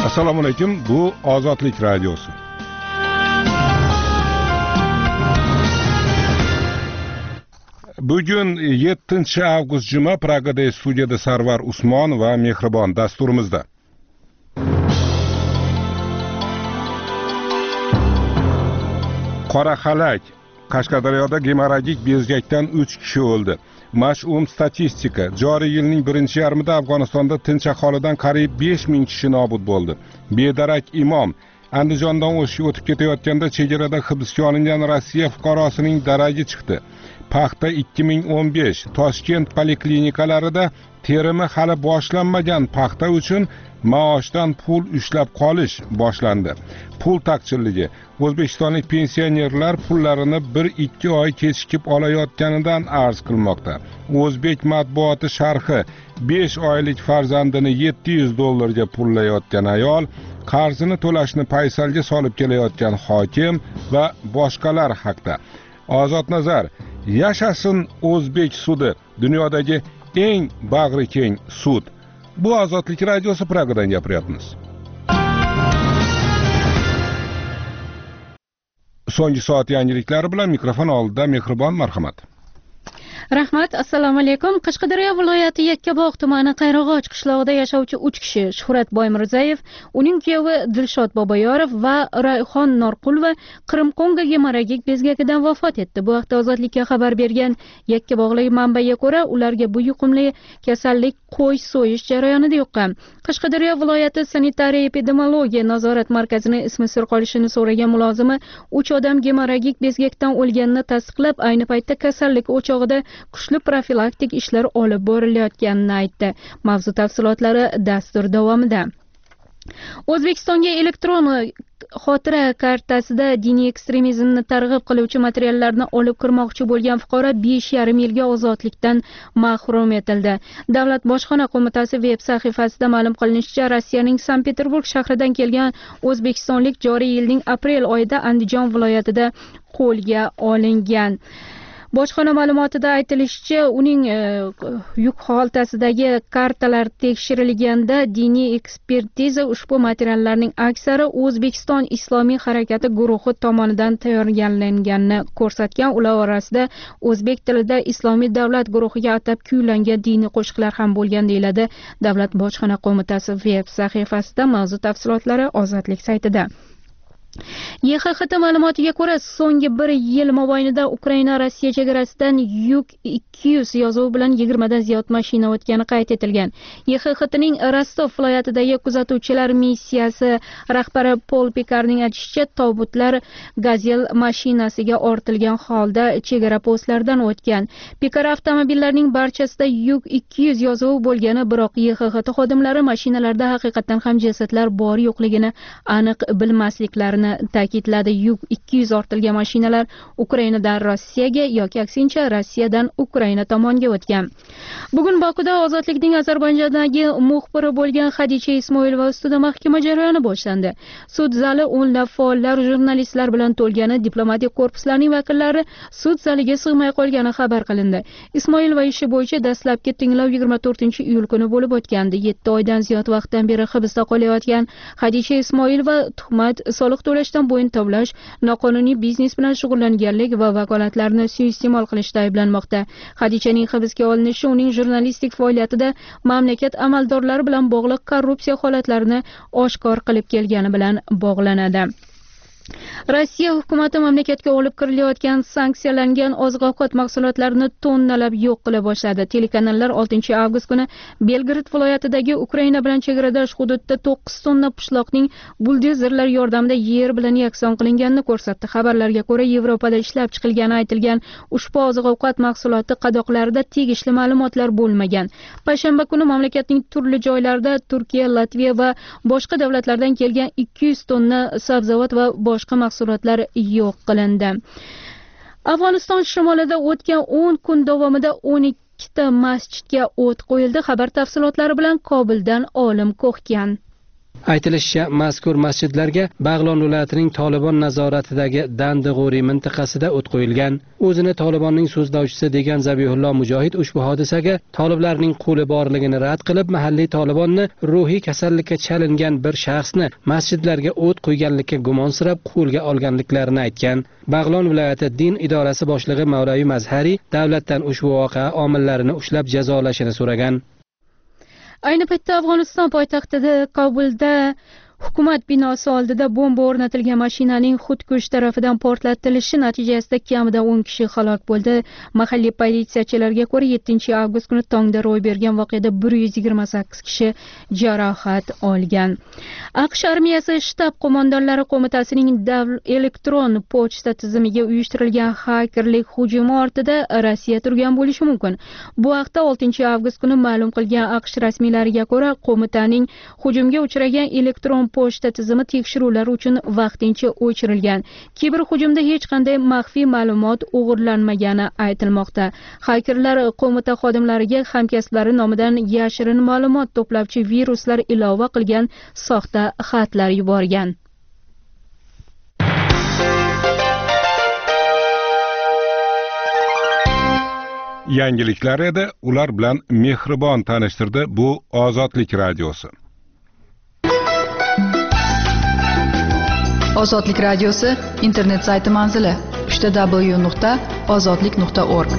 Assalomu alaykum. Bu Ozodlik radiosi. Bugun 7-avgust juma Pragada studiyada Sarvar Usmon va Mehribon dasturimizda. Qora xalak. Qashqadaryoda gemorragik bezgakdan 3 kishi o'ldi. Mash'um statistika. Joriy yilning birinchi yarmida Afg'onistonda tinch aholidan qariyb 5000 kishi nobud bo'ldi. Bedarak imom Andijondan o'tib ketayotganda chegarada hibsga olingan Rossiya fuqarosining daragi chiqdi. Paxta 2015 Toshkent poliklinikalarida terimi hali boshlanmagan paxta uchun maoshdan pul ushlab qolish boshlandi. Pul taqchilligi. O'zbekistonlik pensionerlar pullarini 1-2 oy kechikib olayotganidan arz qilmoqda. O'zbek matbuoti sharhi 5 oylik farzandini $700 pullayotgan ayol, qarzini to'lashni paysalga solib kelayotgan hokim va boshqalar haqida. Ozod nazar. Yashasin O'zbek sudi, dunyodagi eng bag'ri keng sud. Bu Ozodlik radiosi Pragadan gapiryapmiz. So'nggi soat yangiliklari bilan mikrofon oldida Mehribon, marhamat. Rahmat, assalomu alaykum. Qashqadaryo viloyati Yakkabog' tumani Qayrag'och qishlog'ida yashovchi 3 kishi: Shuhrat Boymirzayev, uning kuyovi Dilshod Boboyorov va Rayhon Norqulova Qirimqo'nga gemorragik bezgakidan vafot etdi. Bu haqda Ozodlikka xabar bergan Yakkabog'lik manbaga ko'ra, ularga bu yuqumli kasallik qo'y so'yish jarayonida yuqqan. Qashqadaryo viloyati sanitariya epidemiologiya nazorat markazining ismi sir qolishini so'ragan mulozimi 3 odam gemorragik bezgakdan o'lganini tasdiqlab, ayni paytda kasallik o'chog'ida kuchli profilaktik ishlar olib borilayotganini aytdi. Mavzu tafsilotlari dastur davomida. O'zbekistonga elektron xotira kartasida diniy ekstremizmni targ'ib qiluvchi materiallarni olib kirmoqchi bo'lgan fuqaro 5,5 yilga ozodlikdan mahrum etildi. Davlat bojxona qo'mitasi veb sahifasida ma'lum qilinishicha, Rossiyaning Sankt-Peterburg shahridan kelgan o'zbekistonlik joriy yilning aprel oyida Andijon viloyatida qo'lga olingan. Bojxona ma'lumotida aytilishicha, uning yuk xoltasidagi kartalar tekshirilganda diniy ekspertiza ushbu materiallarning aksari O'zbekiston Islomiy harakati guruhi tomonidan tayyorlanganini ko'rsatgan. Ular orasida o'zbek tilida Islomiy davlat guruhiga atab kuylangan diniy qo'shiqlar ham bo'lgan, deyiladi Davlat bojxona qo'mitasi veb sahifasida. Mavzu tafsilotlari Ozodlik saytida. YXHT ma'lumotiga ko'ra, so'nggi 1 yil mobaynida Ukraina-Rossiya chegarasidan yuk 200 yozuvi bilan 20 dan ziyod mashina o'tgani qayd etilgan. YXHTning Rostov viloyatidagi kuzatuvchilar missiyasi rahbari Pol Pikarning aytishicha, tobutlar Gazel mashinasiga ortilgan holda chegara postlaridan o'tgan. Pikar avtomobillarining barchasida yuk 200 yozuvi bo'lgani, biroq YXHT xodimlari mashinalarda haqiqatan ham jasadlar bor yo'qligini aniq bilmasliklarini ta'kidladi. Yuk 200 ortilgan mashinalar Ukrainadan Rossiyaga yoki aksincha Rossiyadan Ukraina tomonga o'tgan. Bugun Bokuda Ozodlikning Ozarbayjondagi muxbiri bo'lgan Xadicha Ismoilova ustida mahkama jarayoni boshlandi. Sud zali o'nlab faollar, jurnalistlar bilan to'lgani, diplomatik korpuslarning vakillari sud zaliga sig'may qolgani xabar qilindi. Ismoilova ishi bo'yicha dastlabki tinglov 24-iyul kuni bo'lib o'tgandi. 7 oydan ziyod vaqtdan beri hibsda qolayotgan Xadicha Ismoilova tuhmat, soliq to'lashdan bo'yin tovlash, noqonuniy biznes bilan shug'ullanganlik va vakolatlarni suiiste'mol qilishda ayblanmoqda. Xadichaning hibsga olinishi uning jurnalistik faoliyatida mamlakat amaldorlari bilan bog'liq korrupsiya holatlarini oshkor qilib kelgani bilan bog'lanadi. Rossiya hukumati mamlakatga olib kirilayotgan sanksiyalangan oziq-ovqat mahsulotlarini tonnalab yo'q qila boshladi. Telekanallar 6-avgust kuni Belgrad viloyatidagi Ukraina bilan chegaradosh hududda 9 tonna pishloqning buldozerlar yordamida yer bilan yakson qilinganini ko'rsatdi. Xabarlarga ko'ra, Yevropada ishlab chiqilgani aytilgan ushbu oziq-ovqat mahsuloti qadoqlarida tegishli ma'lumotlar bo'lmagan. Payshanba kuni mamlakatning turli joylarida Turkiya, Latviya va boshqa davlatlardan kelgan 200 tonna sabzavot va boshqa mahsulotlar yo'q qilindi. Afg'oniston shimolida o'tgan 10 kun davomida 12 masjidga o't qo'yildi. Xabar tafsilotlari bilan Kobuldan Olim Ko'hgan. Aytilishicha, mazkur masjidlarga Bag'lon viloyatining Tolibon nazoratidagi Dandig'uri mintaqasida o't qo'yilgan. O'zini Tolibonning so'zlovchisi degan Zabihullo Mujohid ushbu hodisaga toliblarning qo'li borligini rad qilib, mahalliy Tolibonni ruhiy kasallikka chalingan bir shaxsni masjidlarga o't qo'yganlikka gumonsirab qo'lga olganliklarini aytgan. Bag'lon viloyati din idorasi boshlig'i Mavlaviy Mazhari davlatdan ushbu voqea omillarini ushlab jazolashini so'ragan. Ayni paytda Afg'oniston poytaxtida Kobulda hukumat binosi oldida bomba o'rnatilgan mashinaning xudkush tarafidan portlatilishi natijasida kamida 10 kishi halok bo'ldi. Mahalliy politsiyachilarga ko'ra 7-avgust kuni tongda ro'y bergan voqeada 128 kishi jarohat olgan. AQSh armiyasi shtab qo'mondonlari qo'mitasining elektron pochta tizimiga uyushtirilgan xakerlik hujumi ortida Rossiya turgan bo'lishi mumkin. Bu haqda 6-avgust kuni ma'lum qilgan AQSh rasmiylariga ko'ra, qo'mitaning hujumga uchragan elektron pochta tizimi tekshiruvlar uchun vaqtincha o'chirilgan. Kiberhujumda hech qanday maxfiy ma'lumot o'g'irlanmagani aytilmoqda. Xakerlar qo'mita xodimlariga hamkasblari nomidan yashirin ma'lumot to'plovchi viruslar ilova qilgan soxta xatlar yuborgan. Yangiliklar edi, ular bilan mehribon tanishtirdi bu Ozodlik radiosi. Ozodlik radiosi internet sayti manzili www.ozodlik.org.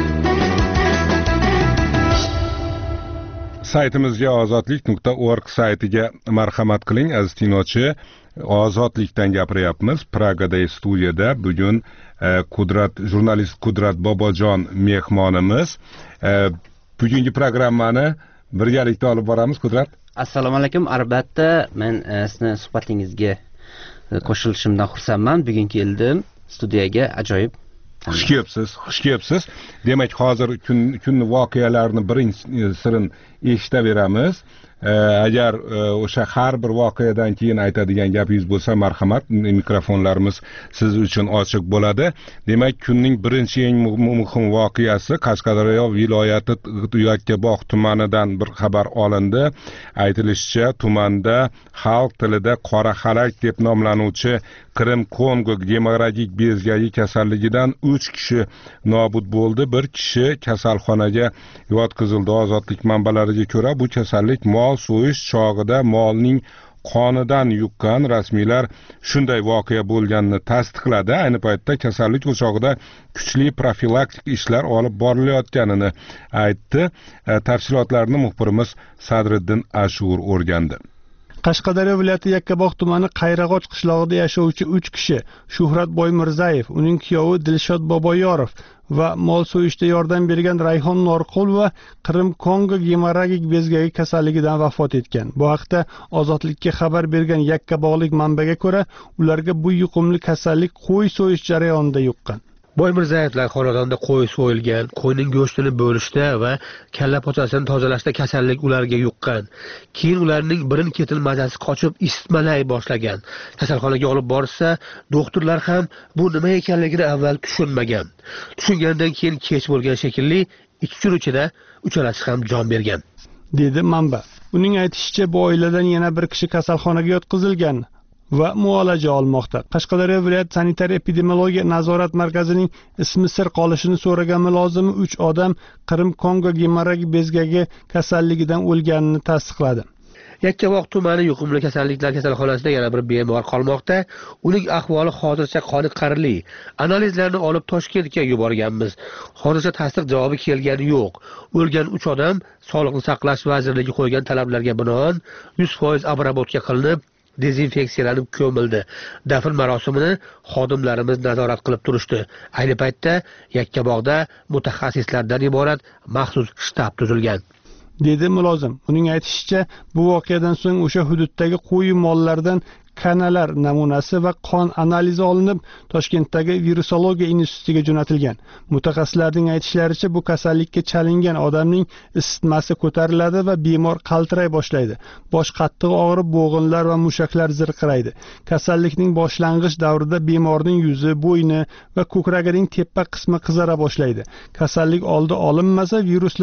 Saytimizga ozodlik.org saytiga marhamat qiling aziz tinglovchi. Ozodlikdan gapiryapmiz. Pragada studiyada bugun jurnalist Qudrat Bobojon mehmonimiz. Bugungi programmani birgalikda olib boramiz. Qudrat. Assalomu alaykum. Albatta, men sizni suhbatingizga qo'shilishimdan xursandman. Bugun keldim studiyaga, ajoyib. Xush kelibsiz. Demak, hozir kun voqealarni birin-sirin eshitaveramiz. Agar o'sha har bir voqeadan keyin aytadigan gapingiz bo'lsa, marhamat, mikrofonlarimiz siz uchun ochiq bo'ladi. Demak, kunning birinchi eng muhim voqeasi Qashqadaryo viloyati Yakkabog' tumanidan bir xabar olindi. Aytilishicha, tumanda xalq tilida qora xalak deb nomlanuvchi Qrim-Kongo gemorragik bezgagi kasalligidan 3 kishi nobud bo'ldi. Bir kishi kasalxonaga yotqizildi. Ozodlik manbalariga ko'ra, bu kasallik mol so'yish chog'ida molning qonidan yuqqan. Rasmiylar shunday voqea bo'lganini tasdiqladi. Ayni paytda kasallik o'chog'ida kuchli profilaktik ishlar olib borilayotganini aytdi. Tafsilotlarni muxbirimiz Sadriddin Ashur o'rgandi. Qashqadaryo viloyati Yakkabog' tumani Qayrag'och qishlog'ida yashovchi 3 kishi, Shuhrat Boymirzayev, uning kuyovi Dilshod Boboyorov va mol so'yishda yordam bergan Rayhon Norqul va Qrim-Kongo gemorragik bezgagi kasalligidan vafot etgan. Bu haqda Ozodlikka xabar bergan yakkabog'lik manbaga ko'ra, ularga bu yuqumli kasallik qo'y so'yish jarayonida yuqqan. Boymirzayevlar xonadonida qo'y so'yilgan, qo'yning go'shtini bo'lishda va kalla pochasini tozalashda kasallik ularga yuqqan. Keyin ularning birin-ketin mazasi qochib, isitmalay boshlagan. Kasalxonaga olib borsa, doktorlar ham bu nima ekanligini avval tushunmagan. Tushungandan keyin kech bo'lgan shekilli 2 kun ichida uchalasi ham jon bergan, dedi manba. Uning aytishicha, bu oiladan yana bir kishi kasalxonaga yotqizilgan va muolaja olmoqda. Qashqadaryo viloyat sanitariya epidemiologiya nazorat markazining ismi sir qolishini so'ragan mulozimi 3 odam Qrim-Kongo gemorragik bezgagi kasalligidan o'lganini tasdiqladi. Yakkabog' tumani yuqumli kasalliklar kasalxonasida yana bir bemor qolmoqda. Uning ahvoli hozircha qoniqarli. Analizlarni olib Toshkentga yuborganmiz. Hozircha tasdiq javobi kelgani yo'q. O'lgan 3 odam Sog'liqni saqlash vazirligi qo'ygan talablarga binoan 100% abrabotga qilinib, dezinfeksiyalanib ko'mildi. Dafn marosimini xodimlarimiz nazorat qilib turishdi. Ayni paytda Yakkabog'da mutaxassislardan iborat maxsus shtab tuzilgan, dedi mulozim. Uning aytishicha, bu voqeadan so'ng o'sha hududdagi qo'y mollardan kanalar namunasi va qon analizi olinib, Toshkentdagi virusologiya institutiga jo'natilgan. Mutaxassislarning aytishlaricha, bu kasallikka chalingan odamning isitmasi ko'tariladi va bemor qaltiray boshlaydi. Bosh qattiq og'rib, bo'g'inlar va mushaklar zirqiraydi. Kasallikning boshlang'ich davrida bemorning yuzi, bo'yni va ko'kragining tepa qismi qizara boshlaydi. Kasallik oldi olinmasa, viruslar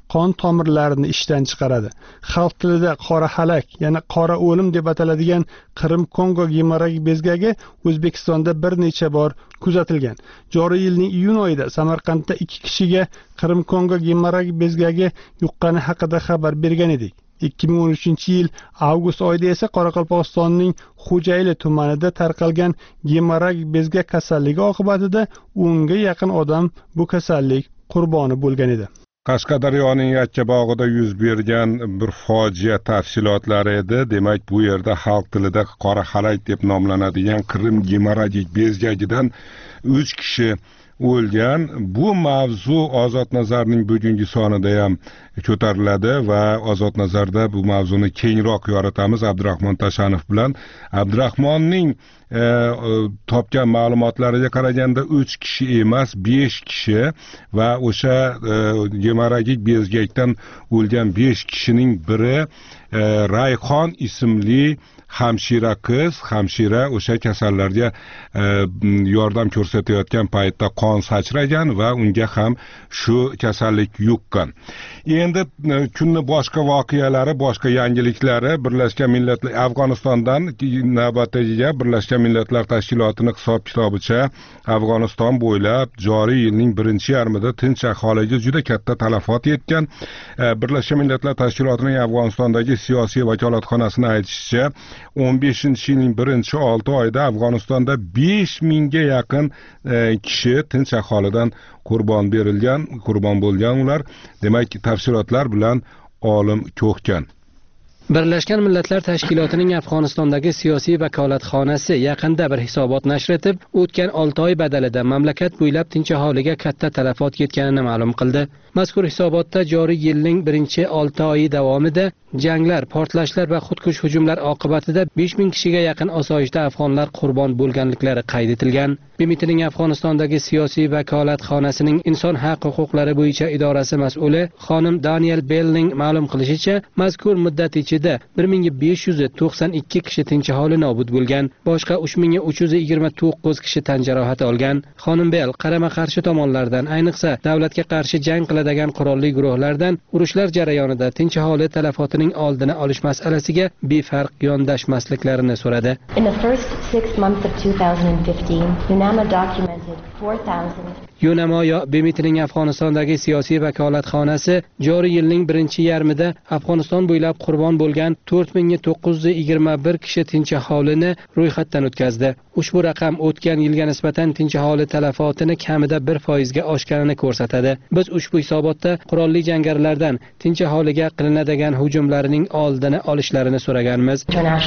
qon tomirlarini ishdan chiqaradi. Xalq tilida qora halak, ya'ni qora o'lim deb ataladigan Qrim-Kongo gemorragik bezgagi O'zbekistonda bir necha bor kuzatilgan. Joriy yilning iyun oyida Samarqandda 2 kishiga Qrim-Kongo gemorragik bezgagi yuqqani haqida xabar bergan edik. 2013-yil avgust oyida esa Qoraqalpog'istonning Xo'jayli tumanida tarqalgan gemorragik bezgak kasalligi oqibatida 10 ga yaqin odam bu kasallik qurboni bo'lgan edi. Qashqadaryoning Yakkabog'ida yuz bergan bir fojia tafsilotlari edi. Demak, bu yerda xalq tilida qora halak deb nomlanadigan Qrim gemorragik bezgagidan 3 kishi o'lgan. Bu mavzu Ozod Nazarning bugungi sonida ham ko'tariladi va Ozod Nazarda bu mavzuni kengroq yoritamiz Abdurahmon Tashanov bilan. Abdurahmonning topgan ma'lumotlariga qaraganda 3 kishi emas, 5 kishi va o'sha gemorragik bezgakdan o'lgan 5 kishining biri Rayxon ismli hamshira o'sha kasallarga yordam ko'rsatayotgan paytda qon sachragan va unga ham shu kasallik yuqqan. Endi kunning boshqa voqealari, boshqa yangiliklari Birlashgan Millatlar Afg'onistondan navbatdagiga Birlashgan Millatlar Tashkilotining hisob-kitobicha Afg'oniston bo'ylab joriy yilning birinchi yarmida tinch aholiga juda katta talafot yetgan. Birlashgan Millatlar Tashkilotining Afg'onistondagi siyosiy vakolatxonasining aytishicha 15-yilning birinchi 6 oyida Afg'onistonda 5000 ga yaqin kishi tinch aholidan qurbon bo'lgan ular. Demak, tafsilotlar bilan olim ko'rkan. Birlashgan Millatlar Tashkilotining Afg'onistondagi siyosiy vakolatxonasi yaqinda bir hisobot nashr etib, o'tgan 6 oy badalida mamlakat bo'ylab tinch aholiga katta talafot yetganini ma'lum qildi. Mazkur hisobotda joriy yilning birinchi 6 oyi davomida janglar, portlashlar va xudkush hujumlar oqibatida 5000 kishiga yaqin osoyishta afg'onlar qurbon bo'lganliklari qayd etilgan. BMTning Afg'onistondagi siyosiy vakolatxonasining inson haq-huquqlari bo'yicha idorasi mas'uli xonim Daniel Bellning ma'lum qilishicha, mazkur muddat ichida 1592 kishi tinch aholi nobud bo'lgan, boshqa 3329 kishi tan jarohati olgan. Xonim Bell qarama-qarshi tomonlardan, ayniqsa davlatga qarshi jang qiladigan qurolli guruhlardan urushlar jarayonida tinch aholi talafotining oldini olish masalasiga befarq yondashmasliklarini so'radi. In the first 6 months of 2015, UNAMA documented 4,000 UNAMA yo BMTning Afg'onistondagi siyosiy vakolatxonasi joriy yilning birinchi yarmida Afg'oniston bo'ylab qurbon bo'lgan 4921 kishi tinch aholini ro'yxatdan o'tkazdi. Ushbu raqam o'tgan yilga nisbatan tinch aholi talafotini kamida 1% ga oshganini ko'rsatadi. Biz ushbu hisobotda qurolli jangarilardan tinch aholiga qilinadigan hujumlarning oldini olishlarini so'raganmiz.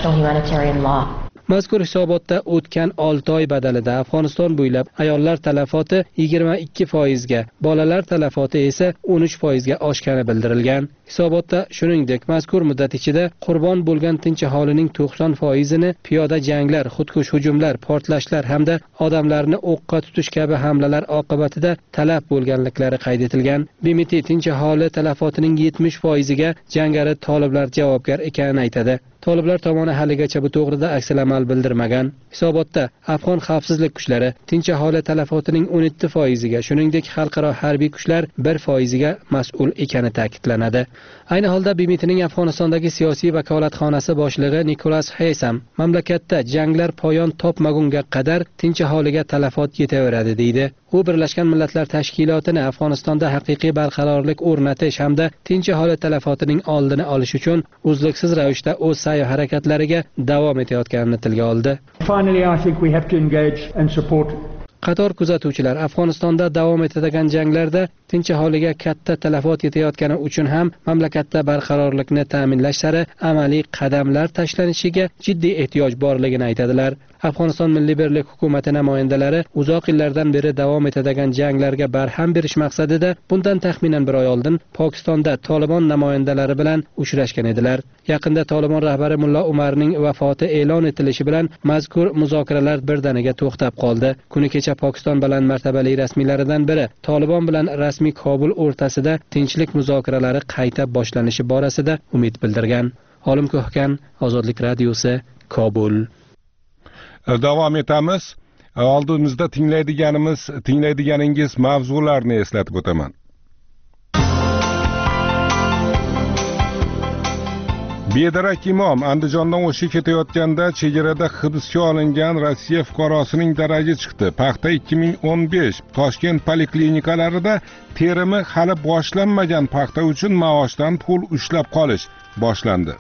Mazkur hisobotda o'tgan 6 oy badalida Afg'oniston bo'ylab ayollar talafoti 22% ga, bolalar talafoti esa 13% ga oshgani bildirilgan. Hisobotda shuningdek, mazkur muddat ichida qurbon bo'lgan tinch aholining 90% ni piyoda janglar, xudkush hujumlar, portlashlar hamda odamlarni o'qqa tutish kabi hamlalar oqibatida talaf bo'lganliklari qayd etilgan. BMT tinch aholi talafotining 70% ga jangari toliblar javobgar ekanini aytadi. Toliblar tomoni haligacha bu to'g'rida aksal amal bildirmagan. Hisobotda Afg'on xavfsizlik kuchlari tinch aholi talafotining 17% ga, shuningdek xalqaro harbiy kuchlar 1% ga mas'ul ekani ta'kidlanadi. Ayni holda BMTning Afg'onistondagi siyosiy vakolatxonasi boshlig'i Nikolas Heysam mamlakatda janglar poyon topmagunga qadar tinch aholiga talafot yetaveradi deydi. U Birlashgan Millatlar Tashkilotini Afg'onistonda haqiqiy barqarorlik o'rnatish hamda tinch aholi talafotining oldini olish uchun uzluksiz ravishda o'z sa'y-harakatlariga davom etayotganini tilga oldi. Finally, I think we have to engage and support. Qator kuzatuvchilar Afg'onistonda davom etadigan janglarda tinch aholiga katta talafot yetayotgani uchun ham mamlakatda barqarorlikni ta'minlash sari amaliy qadamlar tashlanishiga jiddiy ehtiyoj borligini aytadilar. Afg'oniston Milliy birlik hukumati namoyandalari uzoq yillardan beri davom etadigan janglarga barham berish maqsadida bundan taxminan 1 oy oldin Pokistonda Tolibon namoyandalari bilan uchrashgan edilar. Yaqinda Tolibon rahbari Mullo Umarning vafoti e'lon etilishi bilan mazkur muzokaralar birdaniga to'xtab qoldi. Kuni kecha Pokiston bilan martabali rasmiylaridan biri Tolibon bilan rasmiy Kobul o'rtasida tinchlik muzokaralari qayta boshlanishi borasida umid bildirgan. Olim Ko'hkan, Ozodlik radiosi, Kobul. Davom etamiz. Oldimizda tinglaydiganingiz mavzularni eslatib o'taman. Bedarak imom Andijondan o'sha ketayotganda chegarada hibsga olingan Rossiya fuqarosining daraji chiqdi. Paxta 2015 Toshkent poliklinikalarida terimi hali boshlanmagan paxta uchun maoshdan pul ushlab qolish boshlandi.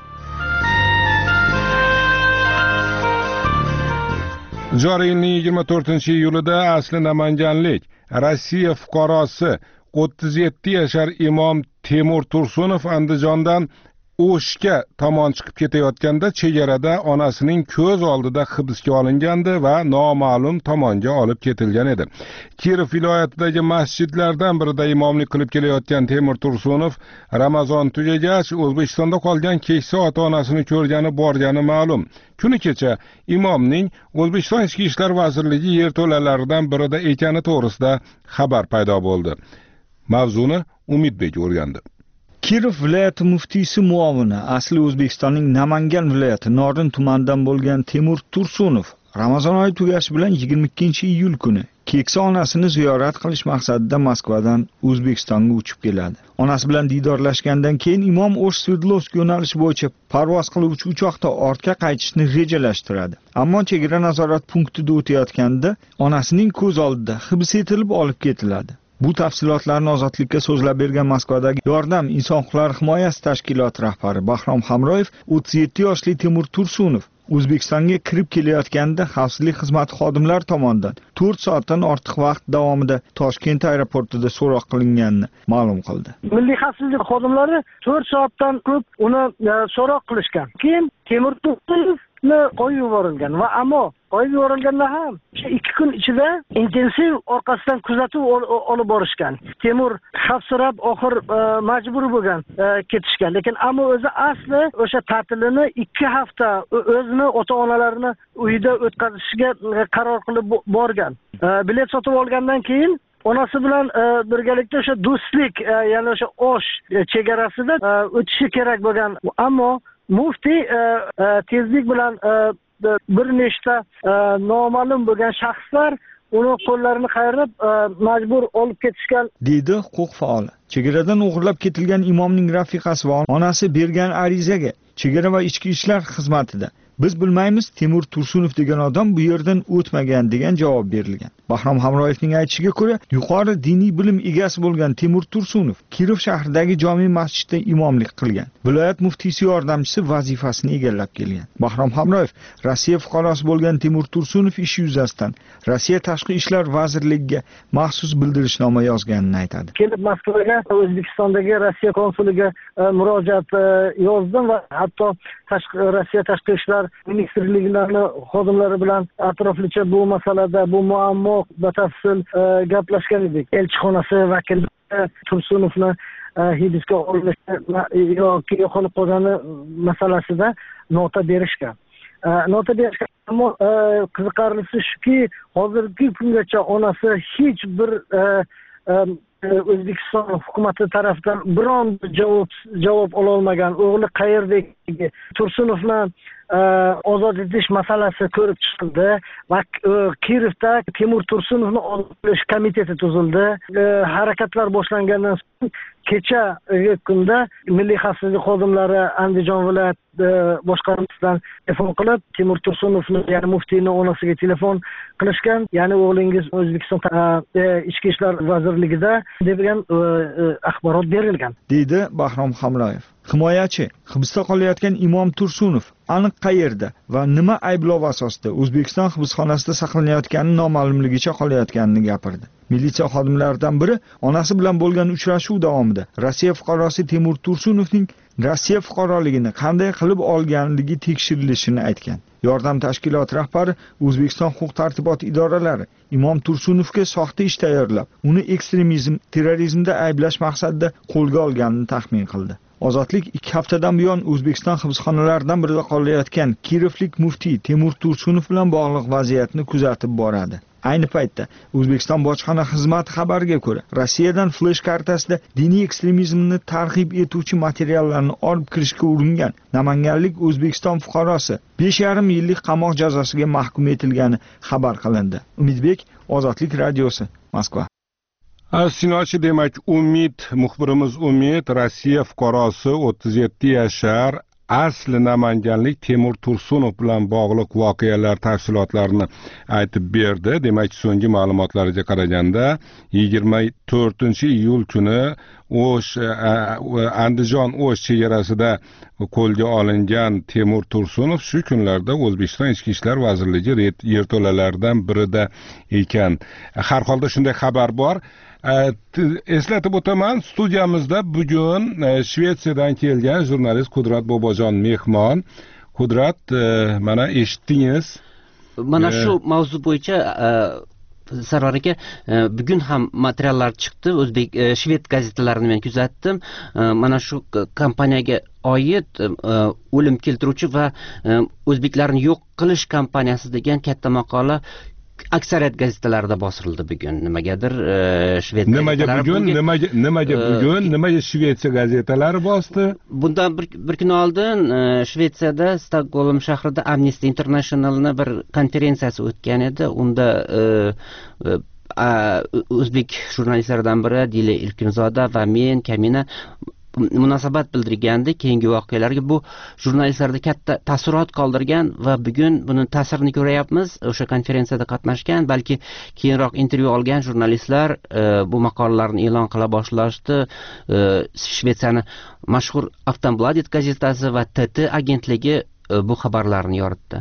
Joriy yilning 24-iyulida asli namanganlik Rossiya fuqarosi 37 yashar imom Temur Tursunov Andijondan O'shga tomon chiqib ketayotganda chegarada onasining ko'z oldida hibsga olingandi va noma'lum tomonga olib ketilgan edi. Kirov viloyatidagi masjidlardan birida imomlik qilib kelayotgan Temur Tursunov Ramazon tugagach O'zbekistonda qolgan keksa ota-onasini ko'rgani borgani ma'lum. Kuni kecha imomning O'zbekiston Ichki ishlar vazirligi yerto'lalaridan birida ekani to'g'risida xabar paydo bo'ldi. Mavzuni Umidbek o'rgandi. Kirov viloyati muftiysi muovini asli O'zbekistonning Namangan viloyati Norin tumanidan bo'lgan Temur Tursunov Ramazon oyi tugashi bilan 22-iyul kuni keksa onasini ziyorat qilish maqsadida Moskvadan O'zbekistonga uchib keladi. Onasi bilan diydorlashgandan keyin imom O'sh-Sverdlovsk yo'nalishi bo'yicha parvoz qiluvchi uchoqda ortga qaytishni rejalashtiradi. Ammo chegara nazorat punktida o'tayotganda onasining ko'z oldida hibs etilib olib ketiladi. Bu tafsilotlarni Ozodlikka so'zlab bergan Moskvadagi Yordam inson huquqlari himoyasi tashkiloti rahbari Bahrom Hamroyev 37 yoshli Temur Tursunov O'zbekistonga kirib kelayotganda xavfsizlik xizmati xodimlari tomonidan 4 soatdan ortiq vaqt davomida Toshkent aeroportida so'roq qilinganini ma'lum qildi. Milliy xavfsizlik xodimlari 4 soatdan ko'p uni so'roq qilishgan. Keyin Temur Tursunovni qo'yib yuborilgan va ammo qo'yib yuborilganda ham 2 kun ichida intensiv orqasidan kuzatuv olib borishgan. Temur xavfsirab oxir majbur bo'lgan ketishgan. Lekin ammo o'zi asli o'sha ta'tilini 2 hafta o'zini ota-onalarini uyida o'tkazishga qaror qilib borgan. Bilet sotib olgandan keyin onasi bilan birgalikda o'sha do'stlik, ya'ni o'sha O'sh chegarasida o'tishi kerak bo'lgan. Ammo muftiy tezlik bilan bir nechta noma'lum bo'lgan shaxslar uni qo'llarini qayirib majbur olib ketishgan, deydi huquq faoli. Chegaradan o'g'irlab ketilgan imomning rafiqasi va onasi bergan arizaga chegara va ichki ishlar xizmatida biz bilmaymiz, Temur Tursunov degan odam bu yerdan o'tmagan degan javob berilgan. Bahrom Hamroyevning aytishiga ko'ra, yuqori diniy bilim egasi bo'lgan Temur Tursunov Kirov shahridagi jome masjidda imomlik qilgan. Viloyat muftiysi yordamchisi vazifasini egallab kelgan. Bahrom Hamroyev Rossiya fuqarosi bo'lgan Temur Tursunov ishi yuzasidan Rossiya Tashqi ishlar vazirligiga maxsus bildirishnoma yozganini aytadi. Kelib Moskvaga O'zbekistondagi Rossiya konsuliga murojaat yozdim va hatto Rossiya Tashqi ishlar ministrliklarining xodimlari bilan atroflicha bu masalada, bu muammo batafsil gaplashgan edik. Elchixonasi vakili Tursunovni hibsga olinishi yoki yo'qolib qolgani masalasida nota berishgan. Ammo qiziqarlisi shuki, hozirgi kungacha onasi hech bir O'zbekiston hukumati tarafdan biron javob ola olmagan. O'g'li qayerda ekanligi, Tursunovni ozod etish masalasi ko'rib chiqildi va Kirovda Temur Tursunovni ozod qilish komiteti tuzildi. Harakatlar boshlangandan so'ng kechagi kunda milliy xavfsizlik xodimlari Andijon viloyat boshqarmasidan telefon qilib, Temur Tursunovni, ya'ni muftiyning onasiga telefon qilishgan. Ya'ni o'g'lingiz O'zbekiston ichki ishlar vazirligida degan axborot berilgan, deydi Bahrom Hamroyev. Himoyachi hibsda qolayotgan imom Tursunov aniq qayerda va nima ayblov asosida O'zbekiston hibsxonasida saqlanayotgani noma'lumligicha qolayotganini gapirdi. Militsiya xodimlaridan biri onasi bilan bo'lgan uchrashuv davomida Rossiya fuqarosi Temur Tursunovning Rossiya fuqaroligini qanday qilib olganligi tekshirilishini aytgan. Yordam tashkiloti rahbari O'zbekiston huquq-tartibot idoralari imom Tursunovga soxta ish tayyorlab, uni ekstremizm, terrorizmda ayblash maqsadida qo'lga olganini taxmin qildi. Ozodlik 2 haftadan buyon O'zbekiston hibsxonalaridan birida qolayotgan Kirovlik muftiy Temur Tursunov bilan bog'liq vaziyatni kuzatib boradi. Ayni paytda O'zbekiston bojxona xizmati xabariga ko'ra, Rossiyadan flash kartasida diniy ekstremizmni targ'ib etuvchi materiallarni olib kirishga uringan namanganlik O'zbekiston fuqarosi 5,5 yillik qamoq jazosiga mahkum etilgani xabar qilindi. Umidbek, Ozodlik radiosi, Moskva. Sinochi demak Umid, muxbirimiz Umid Rossiya fuqarosi 37 yashar asli namanganlik Temur Tursunov bilan bog'liq voqealar tafsilotlarini aytib berdi. Demak, so'nggi ma'lumotlarga qaraganda 24-iyul kuni Andijon-O'sh chegarasida qo'lga olingan Temur Tursunov shu kunlarda O'zbekiston Ichki ishlar vazirligi yerto'lalaridan birida ekan. Har holda shunday xabar bor. Eslatib o'taman, studiyamizda bugun Shvetsiyadan kelgan jurnalist Qudrat Bobojon mehmon. Qudrat, mana eshitdingiz. Mana shu mavzu bo'yicha Sarvar aka, bugun ham materiallar chiqdi. Shved gazetalarini men kuzatdim. Mana shu kompaniyaga oid o'lim keltiruvchi va o'zbeklarni yo'q qilish kompaniyasi degan katta maqola aksariyat gazetalarda bosildi bugun. Nimagadir Shved nimaga Shvetsiya gazetalari bosdi? Bundan bir kun oldin Shvetsiyada Stokgolm shahrida Amnesty International'ning bir konferensiyasi o'tgan edi. Unda o'zbek jurnalistlardan biri Dila Ilkimzoda va men Kamina munosabat bildirgandi keyingi voqealarga. Bu jurnalistlarda katta taassurot qoldirgan va bugun buni ta'sirini ko'ryapmiz. O'sha konferensiyada qatnashgan, balki keyinroq intervyu olgan jurnalistlar bu maqolalarni e'lon qila boshlashdi. Shvetsiyaning mashhur Aftonbladet gazetasi va TT agentligi bu xabarlarni yoritdi.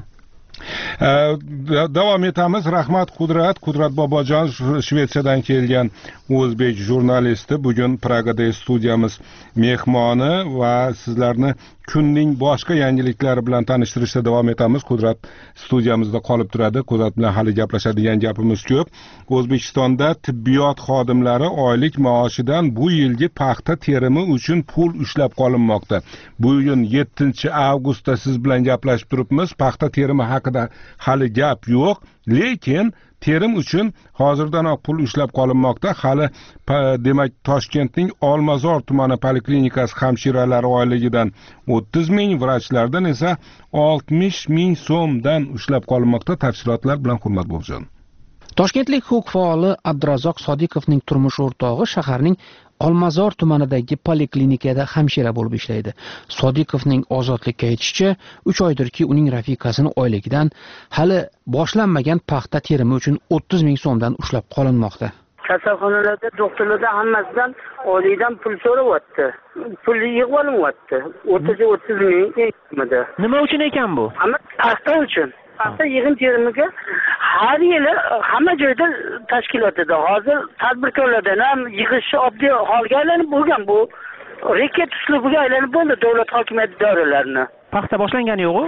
Davom etamiz. Rahmat Qudrat Bobojon, Shvetsiyadan kelgan o'zbek jurnalisti, bugun Pragada studiyamiz mehmoni va sizlarni kunning boshqa yangiliklari bilan tanishtirishda davom etamiz. Qudrat studiyamizda qolib turadi. Qudrat bilan hali gaplashadigan gapimiz ko'p. O'zbekistonda tibbiyot xodimlari oylik maoshidan bu yilgi paxta terimi uchun pul ushlab qolinmoqda. Bugun 7-avgustda siz bilan gaplashib turibmiz. Paxta terimi haqida hali gap yo'q, lekin terim uchun hozirdanoq pul ushlab qolinmoqda. Hali demak Toshkentning Olmazor tumani poliklinikasi hamshiralari oyligidan 30 ming, vrachlardan esa 60 ming so'mdan ushlab qolinmoqda. Tafsilotlar bilan Hurmat Bobojon. Toshkentlik huquq faoli Abdurazzoq Sodiqovning turmush o'rtog'i shaharning Olmazor tumanidagi poliklinikada hamshira bo'lib ishlaydi. Sodiqovning ozodlikka aytishicha, 3 oydirki uning rafiqasini oyligidan hali boshlanmagan paxta terimi uchun 30 ming so'mdan ushlab qolinmoqda. Kasalxonalarda, doktorlarda hammasidan oylikdan pul so'rayapti. Pul yig'ib olinyapti. 30 ming ekmidi. Nima uchun ekan bu? Hamma paxta uchun. Paxta yig'im terimiga har yili hamma joyda tashkil etiladi. Hozir tadbirkorlardan ham yig'ish oddiy holga aylanib bo'lgan, bu reket uslubiga aylanib bo'ldi davlat hokimiyati idoralarini. Paxta boshlangan yo'q-ku?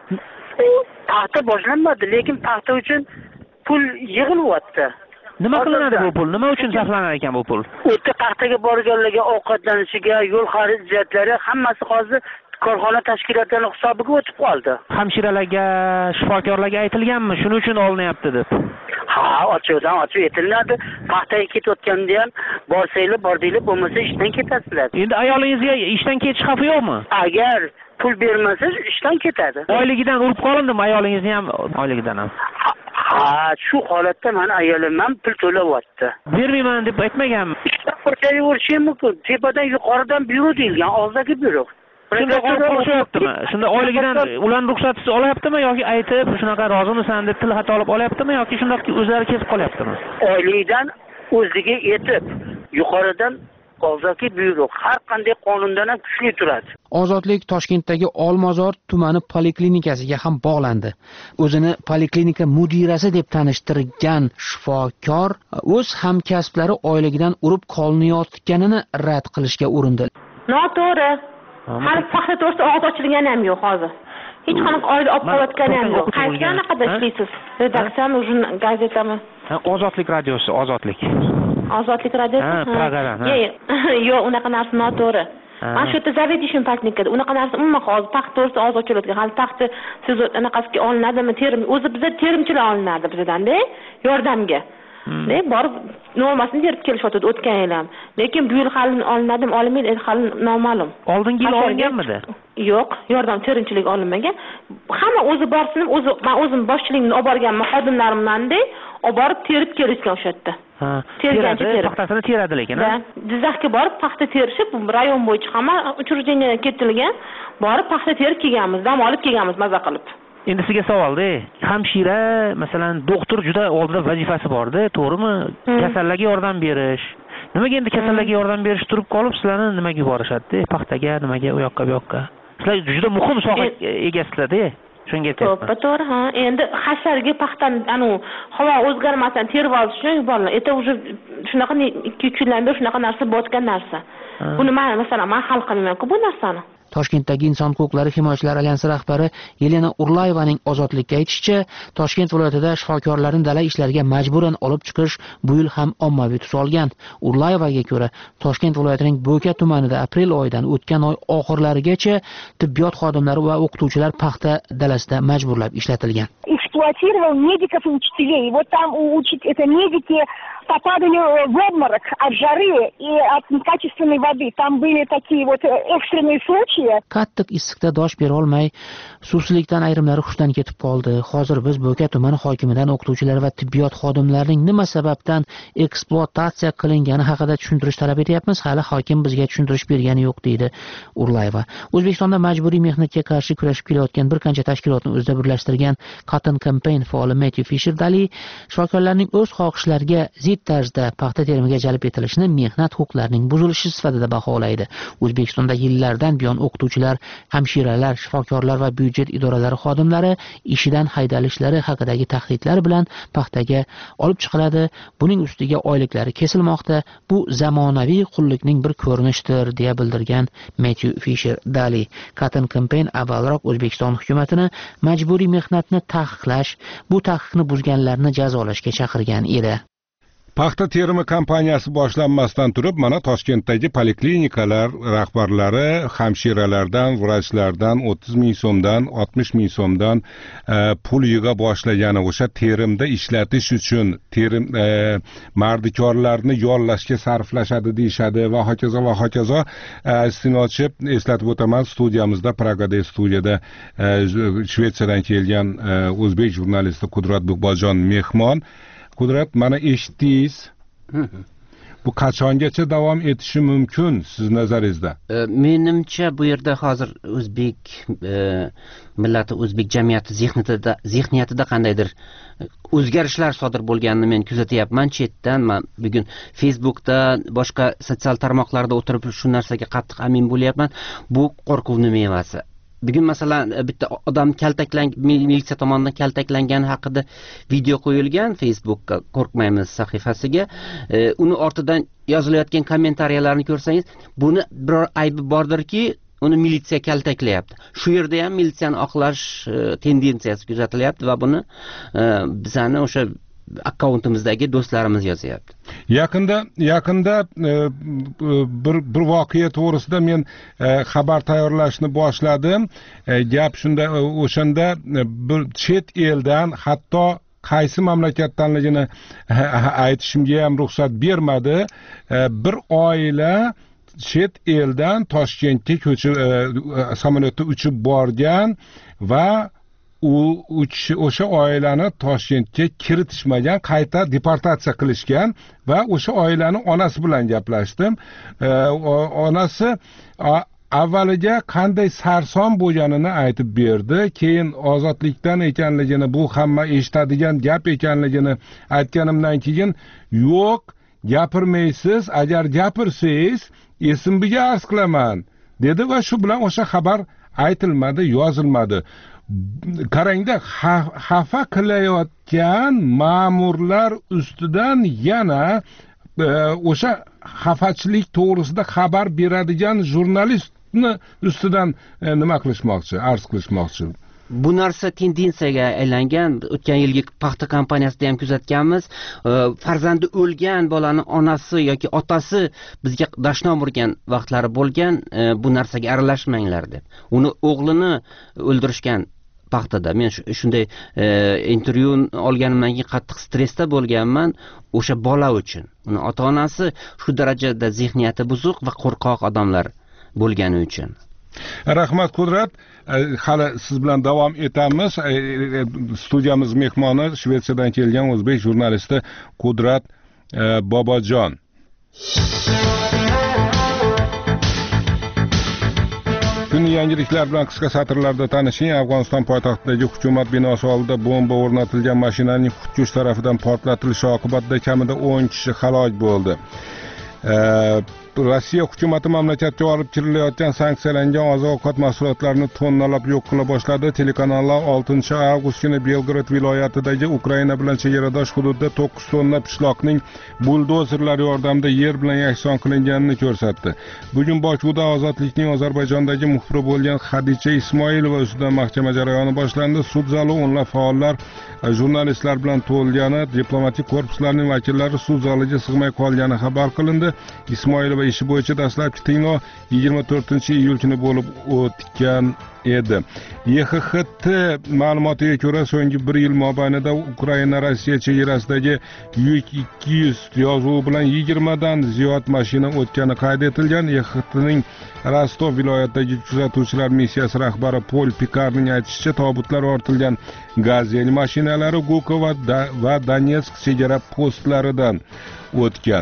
Paxta boshlanmadi, lekin paxta uchun pul yig'ilyapti. Nima qilinadi bu pul? Nima uchun sarflanar ekan bu pul? O'tda paxtaga borganlarga, ovqatlanishiga, yo'l xarajatlari hammasi hozir korxona tashkilotlarining hisobiga o'tib qoldi. Hamshiralarga, shifokorlarga aytilganmi, shuning uchun olinyapti deb? Ha, ochiqdan ochiq aytiladi. Paxtaga ketayotganda ham borsanglar, bordinglar, bo'lmasa ishdan ketasizlar. Endi ayolingizga ishdan ketish xavfi yo'qmi? Agar pul bermasa, ishdan ketadi. Oyligidan urib qolindimi ayolingizni ham oyligidan ham? Ha, shu holatda men ayolim ham pul to'layapti. Bermayman deb aytmaganmi? Qo'rqayib o'rishi mumkin. Tepadan yuqoridan buyruq deyilgan, og'zaki buyruq. Shunda olib qo'yishyaptimi? Shunda oyligidan ularning ruxsatisiz olyaptimi yoki aytib shunaqa rozimisan deb til xato olib olyaptimi yoki shunday o'zlari kesib qolyaptimi? Oylikdan o'ziga yetib, yuqoridan og'zaki buyruq har qanday qonundan ham kuchli turadi. Ozodlik Toshkentdagi Olmazor tumani poliklinikasiga ham bog'landi. O'zini poliklinika mudirasi deb tanishtirgan shifokor o'z hamkasblari oyligidan urib qolinayotganini rad qilishga urindi. Noto'g'ri. Hali paxta to'g'risida og'iz ochilgani ham yo'q hozir. Hech qanaqa oylik olib qolayotgani ham yo'q. Qaysi qanaqada ishlaysiz? Redaksiyami, gazetami? Ozodlik radiosi, Ozodlik. Ozodlik radiosi? Yo'q, unaqa narsa noto'g'ri. Mana shu yerda zavedishim poliklinikada unaqa narsa umuman hozir paxta to'g'risida og'iz ochilayotgan. Hali paxta siz anaqasiga olinadimi? Terim, o'zi bizda terimchilar olinadi bizdan-da, yordamga. Borib normasini terib kelishyapti o'tgan yil ham. Lekin bu yil hali olinadimi, olinmaydi, hali noma'lum. Oldingi yil olinganmidi? Yo'q, yordam terimchilik olinmagan. Hamma o'zi borsin, men o'zim boshchiligimni olib borganman xodimlarim bilan-da, olib borib terib kelishgan o'sha yerda. Tergancha paxtasini teradi lekin. Jizzaxga borib paxta terishib, rayon bo'yicha hamma uchrajeniyaga ketilgan, borib paxta terib kelganmiz, dam olib kelganmiz maza qilib. Endi sizga savolda, hamshira, masalan, doktor juda oldida vazifasi bor-da, to'g'rimi? Kasallarga yordam berish. Nimaga endi kasallarga yordam berish turib qolib, sizlarni nimaga yuborishadi? Paxtaga, nimaga u yoqqa bu yoqqa? Sizlar juda muhim soha egasizlar-da. Shunga aytyapman. To'g'ri, ha. Endi hasharga paxtani havo o'zgarmasdan terib olish uchun yuboriladi. Eta уже shunaqa 2 kundan beri shunaqa narsa botgan narsa. Buni masalan men hal qilmayman-ku bu narsani. Toshkentdagi Inson huquqlari himoyachilari alyansi rahbari Yelena Urlayevaning ozodlikka aytishicha, Toshkent viloyatida shifokorlarni dala ishlariga majburan olib chiqish bu yil ham ommaviy tus olgan. Urlayevaga ko'ra, Toshkent viloyatining Bo'ka tumanida aprel oyidan o'tgan oy oxirlarigacha tibbiyot xodimlari va o'qituvchilar paxta dalasida majburlab ishlatilgan. Эксплуатировал медиков и учителей. Вот там это медики попадали в обморок от жары и от некачественной воды. Там были такие вот экстренные случаи. Qattiq issiqda dosh bera olmay, suvsizlikdan ayrimlari hushdan ketib qoldi. Hozir biz Bo'ka tumani hokimidan o'qituvchilar va tibbiyot xodimlarining nima sababdan ekspluatatsiya qilingani haqida tushuntirish talab etyapmiz. Hali hokim bizga tushuntirish bergani yo'q, deydi Urlayeva. O'zbekistonda majburiy mehnatga qarshi kurashib kelayotgan bir qancha tashkilotni o'zida birlashtirgan Cotton Campaign faoli Matthew Fisher Daly shifokorlarning o'z xohishlariga zid tarzda paxta terimiga jalb etilishini mehnat huquqlarining buzilishi sifatida baholaydi. O'zbekistonda yillardan buyon o'qituvchilar, hamshiralar, shifokorlar va byudjet idoralari xodimlari ishidan haydalishlari haqidagi tahdidlar bilan paxtaga olib chiqiladi. Buning ustiga oyliklari kesilmoqda. Bu zamonaviy qullikning bir ko'rinishidir, deya bildirgan Matthew Fisher Daly. Cotton Campaign avvalroq O'zbekiston hukumatini majburiy mehnatni taqiqlash, bu taqiqni buzganlarni jazolashga chaqirgan edi. Paxta terimi kampaniyasi boshlanmasdan turib, mana Toshkentdagi poliklinikalar rahbarlari hamshiralardan, vrachlardan 30 ming so'mdan, 60 ming so'mdan pul yig'a boshlagani, o'sha terimda ishlatish uchun terim mardikorlarni yollashga sarflashadi deyshadi va hokazo va hokazo. Istinochi eslatib o'taman, studiyamizda Pragada studiyada Shvetsiyadan kelgan o'zbek jurnalisti Qudrat Buqbojon mehmon. Qudrat, mana eshitdingiz. Bu qachongacha davom etishi mumkin siz nazaringizda? Menimcha bu yerda hozir o'zbek millati, o'zbek jamiyati zihniyatida qandaydir o'zgarishlar sodir bo'lganini men kuzatyapman chetdan. Men bugun Facebookda, boshqa sotsial tarmoqlarda o'tirib shu narsaga qattiq amin bo'lyapman. Bu qo'rquvning mevasi. Bugun masalan bitta odam militsiya tomonidan kaltaklangani haqida video qo'yilgan Facebookka, qo'rqmaymiz sahifasiga. Uni ortidan yozilayotgan kommentariyalarni ko'rsangiz, buni biror aybi bordirki, uni militsiya kaltaklayapti. Shu yerda ham militsiyani oqlash tendensiyasi kuzatilyapti va buni bizani o'sha akkauntimizdagi do'stlarimiz yozyapti. Yaqinda bir voqea to'g'risida men xabar tayyorlashni boshladim. Gap shunda, o'shanda bir chet eldan, hatto qaysi mamlakatdanligini aytishimga ham ruxsat bermadi. Bir oila chet eldan Toshkentga samolyotda uchib borgan va o'sha oilani Toshkentga kiritishmagan, qayta deportatsiya qilishgan va o'sha oilani onasi bilan gaplashdim. Onasi avvaliga qanday sarson bo'lganini aytib berdi, keyin ozodlikdan ekanligini, bu hamma eshitadigan gap ekanligini aytganimdan keyin, yo'q, gapirmaysiz, agar gapirsangiz esimga arz qilaman dedi va shu bilan o'sha xabar aytilmadi, yozilmadi. Qarangda, xafa qilayotgan ma'murlar ustidan yana o'sha xafachilik to'g'risida xabar beradigan jurnalistni ustidan nima qilishmoqchi, arz qilishmoqchi. Bu narsa tendensiyaga aylangan. O'tgan yilgi paxta kampaniyasida ham kuzatganmiz. Farzandi o'lgan bolani onasi yoki otasi bizga dashnom urgan vaqtlari bo'lgan, bu narsaga aralashmanglar deb. Uni o'g'lini o'ldirishgan paxtada. Men shunday intervyu olganimdan keyin qattiq stressda bo'lganman o'sha bola uchun. Uni ota-onasi shu darajada zehniyati buzuq va qo'rqoq odamlar bo'lgani uchun. Rahmat Qudrat, hali siz bilan davom etamiz. Studiyamiz mehmoni Shvetsiyadan kelgan o'zbek jurnalisti Qudrat Bobojon. Kunning yangiliklar bilan qisqa satrlarda tanishing. Afg'oniston poytaxtidagi hukumat binosi oldida bomba o'rnatilgan mashinaning xudkush tarafidan portlatilishi oqibatida kamida 10 kishi halok bo'ldi. Rossiya hukumati mamlakatga olib kirilayotgan sanksiyalangan oziq-ovqat mahsulotlarini tonnalab yo'q qila boshladi. Telekanallar 6 avgust kuni Belgrad viloyatidagi Ukraina bilan chegaradosh hududda 9 tonna pishloqning buldozerlar yordamida yer bilan yakson qilinganini ko'rsatdi. Bugun Bokuda Ozodlikning Ozarbayjondagi muxbiri bo'lgan Xadicha Ismoilova ustidan mahkama jarayoni boshlandi. Sud zali o'nlab faollar, jurnalistlar bilan to'lgani, diplomatik korpuslarning vakillari sud zaliga sig'may qolgani xabar qilindi. Ismoilova ishi bo'yicha dastlabki tinglov 24-iyul kuni bo'lib o'tgan edi. YXHT ma'lumotiga ko'ra so'nggi 1 yil mobaynida Ukraina Rossiya chegarasidagi yuk 200 yozuvi bilan 20 dan ziyod mashina o'tgani qayd etilgan. YXHTning Rostov viloyatidagi kuzatuvchilar missiyasi rahbari Pol Pikarning aytishicha, tobutlar ortilgan Gazel mashinalari Guko va Donetsk chegara postlaridan o'tgan.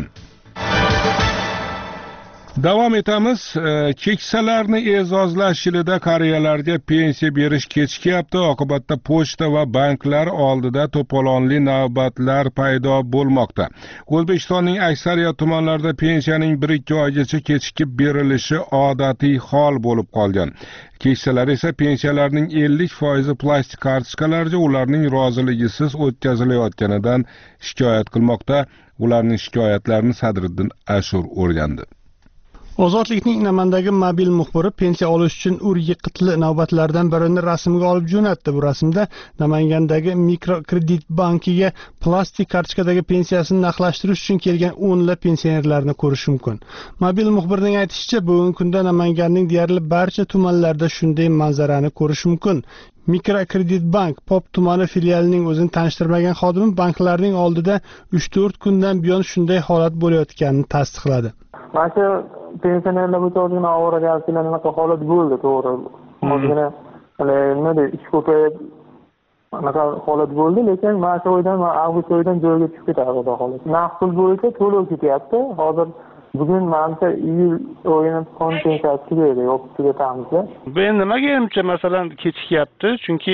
Davom etamiz. Keksalarni e'zozlash yilida qariyalarga pensiya berish kechikyapti. Oqibatda pochta va banklar oldida to'polonli navbatlar paydo bo'lmoqda. O'zbekistonning aksariyat tumanlarida pensiyaning 1-2 oygacha kechikib berilishi odatiy hol bo'lib qolgan. Keksalar esa pensiyalarning 50% plastik kartochkalarga ularning roziligisiz o'tkazilayotganidan shikoyat qilmoqda. Ularning shikoyatlarini Sadriddin Ashur o'rgandi. Ozodlikning Namandagi mobil muxbiri pensiya olish uchun Ur-Yiqitli navbatlardan birini rasmga olib jo'natdi. Bu rasmda Namangandagi mikrokredit bankiga plastik kartochkadagi pensiyasini naqdlashtirish uchun kelgan o'nlab pensionerlarni ko'rish mumkin. Mobil muxbirning aytishicha, bugungi kunda Namanganning deyarli barcha tumanlarida shunday manzarani ko'rish mumkin. Mikrokredit bank Pop tumani filialining o'zini tanishtirmagan xodimi banklarning oldida 3-4 kundan buyon shunday holat bo'layotganini tasdiqladi. Mana pensionerlar uchun ovoragarchiliklarga holat bo'ldi, to'g'ri. Ozgina nima deydi, ish ko'payib anaqa holat bo'ldi, lekin mana shu oydan avgust oyidan joyiga tushib ketadi xudo xohlasa. Naqd pul bo'yicha to'lov ketyapti. Hozir bugun menimcha iyul oyini fond pensiyasi tugaydi, yo'q tugatamiz. Bu endi nimaga menimcha masalan kechikyapti? Chunki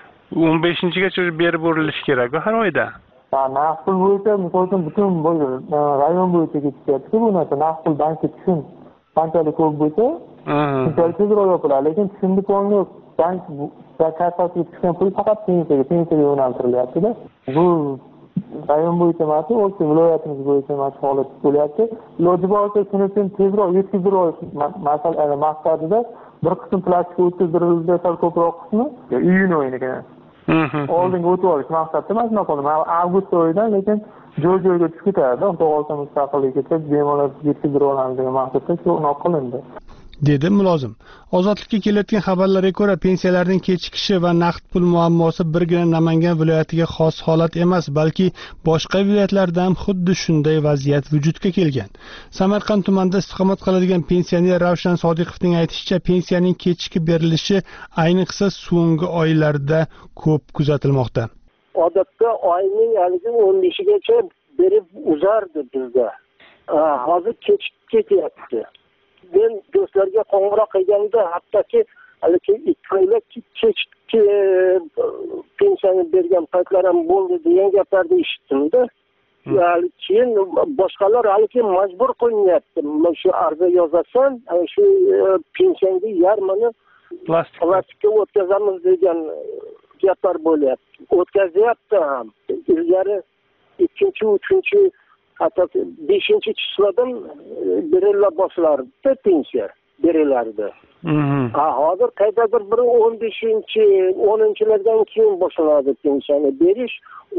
15-gacha berib o'rilishi kerak har oyda. Naqd pul bo'yicha misol uchun butun rayon bo'yicha ketyapti. Bu narsa naqd pul bankka tushun qanchalik ko'p bo'lsa, shunchalik tezroq yopiladi. Lekin tushunni fonga bank kassasiga tushgan pul faqat pensiyaga yo'naltirilyapti-da. Bu rayon bo'yicha emas, o'sha viloyatimiz bo'yicha mana shu holat bo'lyapti. Iloji boricha shuni uchun tezroq yetkazib maqsadida bir qism plastik o'tkazdirildi, sal ko'proq qismi iyun oyiniga oldinga o'tib olish maqsadida mana shunaqa qildim. Avgust oyidan lekin joy-joyga tushib ketadi. Xudo xohlasa mustaqillikgacha bemalol yetkazib olamiz degan maqsadda shu unaqa qilindi, dedi mulozim. Ozodlikka kelayotgan xabarlarga ko'ra, pensiyalarning kechikishi va naqd pul muammosi birgina Namangan viloyatiga xos holat emas, balki boshqa viloyatlarda ham xuddi shunday vaziyat vujudga kelgan. Samarqand tumanida istiqomat qiladigan pensioner Ravshan Sodiqovning aytishicha, pensiyaning kechikib berilishi ayniqsa so'nggi oylarda ko'p kuzatilmoqda. Odatda oyning 15gacha berib uzardi bizda. Hozir kechikib ketyapti. Ben do'stlarga qo'ng'iroq qilganda hattoki 2 oylik kechikib pensiyani bergan paytlar ham bo'ldi degan gaplarni eshitdim-da. Keyin boshqalar haligi majbur qilinyapti. Shu arza yozasan, shu pensiyangni yarmini plastikka o'tkazamiz degan gaplar bo'lyapti. O'tkazyapti ham. Ilgari 2-3 hatto 5-chisladan berila boshlardi pensiya berilardi. Hozir qaydadir bir 10-lardan keyin boshlanadi pensiyani berish.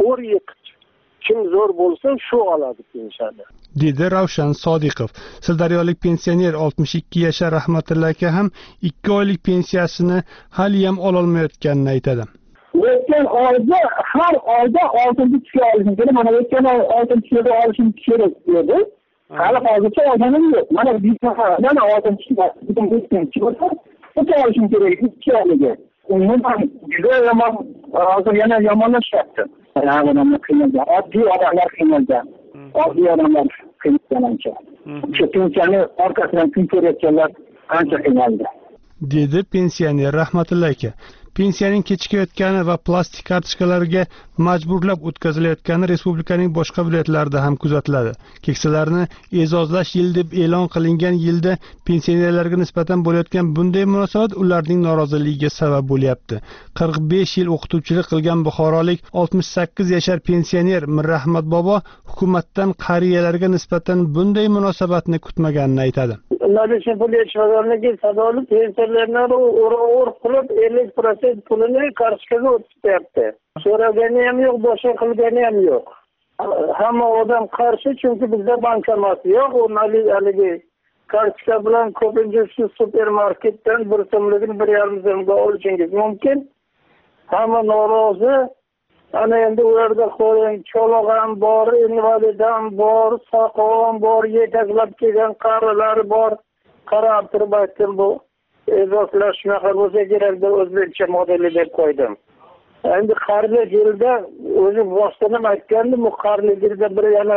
Kim zo'r bo'lsa shu oladi pensiyani, dedi Ravshan Sodiqov. Sirdaryolik pensioner 62 yashar Rahmatilla aka ham 2 oylik pensiyasini hali ham ololmayotganini aytadi. O'tgan oyda har oyda 6-ga olishim kerak. Mana o'tgan oy 6-ga olishim kerak edi. Hali hozircha olganim yo'q. Mana bizda 6-ga o'ta olishim kerak 2 oyliga. Umuman juda yomon, hozir yana yomonlashyapti. Odamlar qiynalgan, oddiy odamlar qiynalgan. Oddiy odamlar qiynalgancha. Pensiyani orqasidan kun ko'rayotganlar ancha qiynaldi. Dedi pensioner Rahmatulla aka. Pensiyaning kechikayotgani va plastik kartochkalarga majburlab o'tkazilayotgani respublikaning boshqa viloyatlarida ham kuzatiladi. Keksalarni e'zozlash yili deb e'lon qilingan yilda pensionerlarga nisbatan bo'layotgan bunday munosabat ularning noroziligiga sabab bo'lyapti. 45 yil o'qituvchilik qilgan buxorolik 68 yashar pensioner Mirrahmat bobo hukumatdan qariyalarga nisbatan bunday munosabatni kutmaganini aytadi. Ularning pul yetishmaganligi sababli pensionerlar o'rib qilib 50% pulini kartochkaga o'tkazayapti. So'ragani ham yo'q, boshqa qilgani ham yo'q. Hamma odam qarshi, chunki bizda bankomat yo'q. Haligi kartochka bilan ko'pincha shu supermarketdan 1 so'mligini 1,5 so'mga olishingiz mumkin. Hamma norozi. Ana endi u yerda qo'ying, cho'loq ham bor, invalid ham bor, soqov ham bor, yetaklab kelgan qarilar bor. Qarab turib aytdim, bu e'zozlash shunaqa bo'lsa kerak deb o'zbekcha modeli deb qo'ydim. Endi qarli yilda o'zim boshdan aytgandim, bu qarli yilda bir yana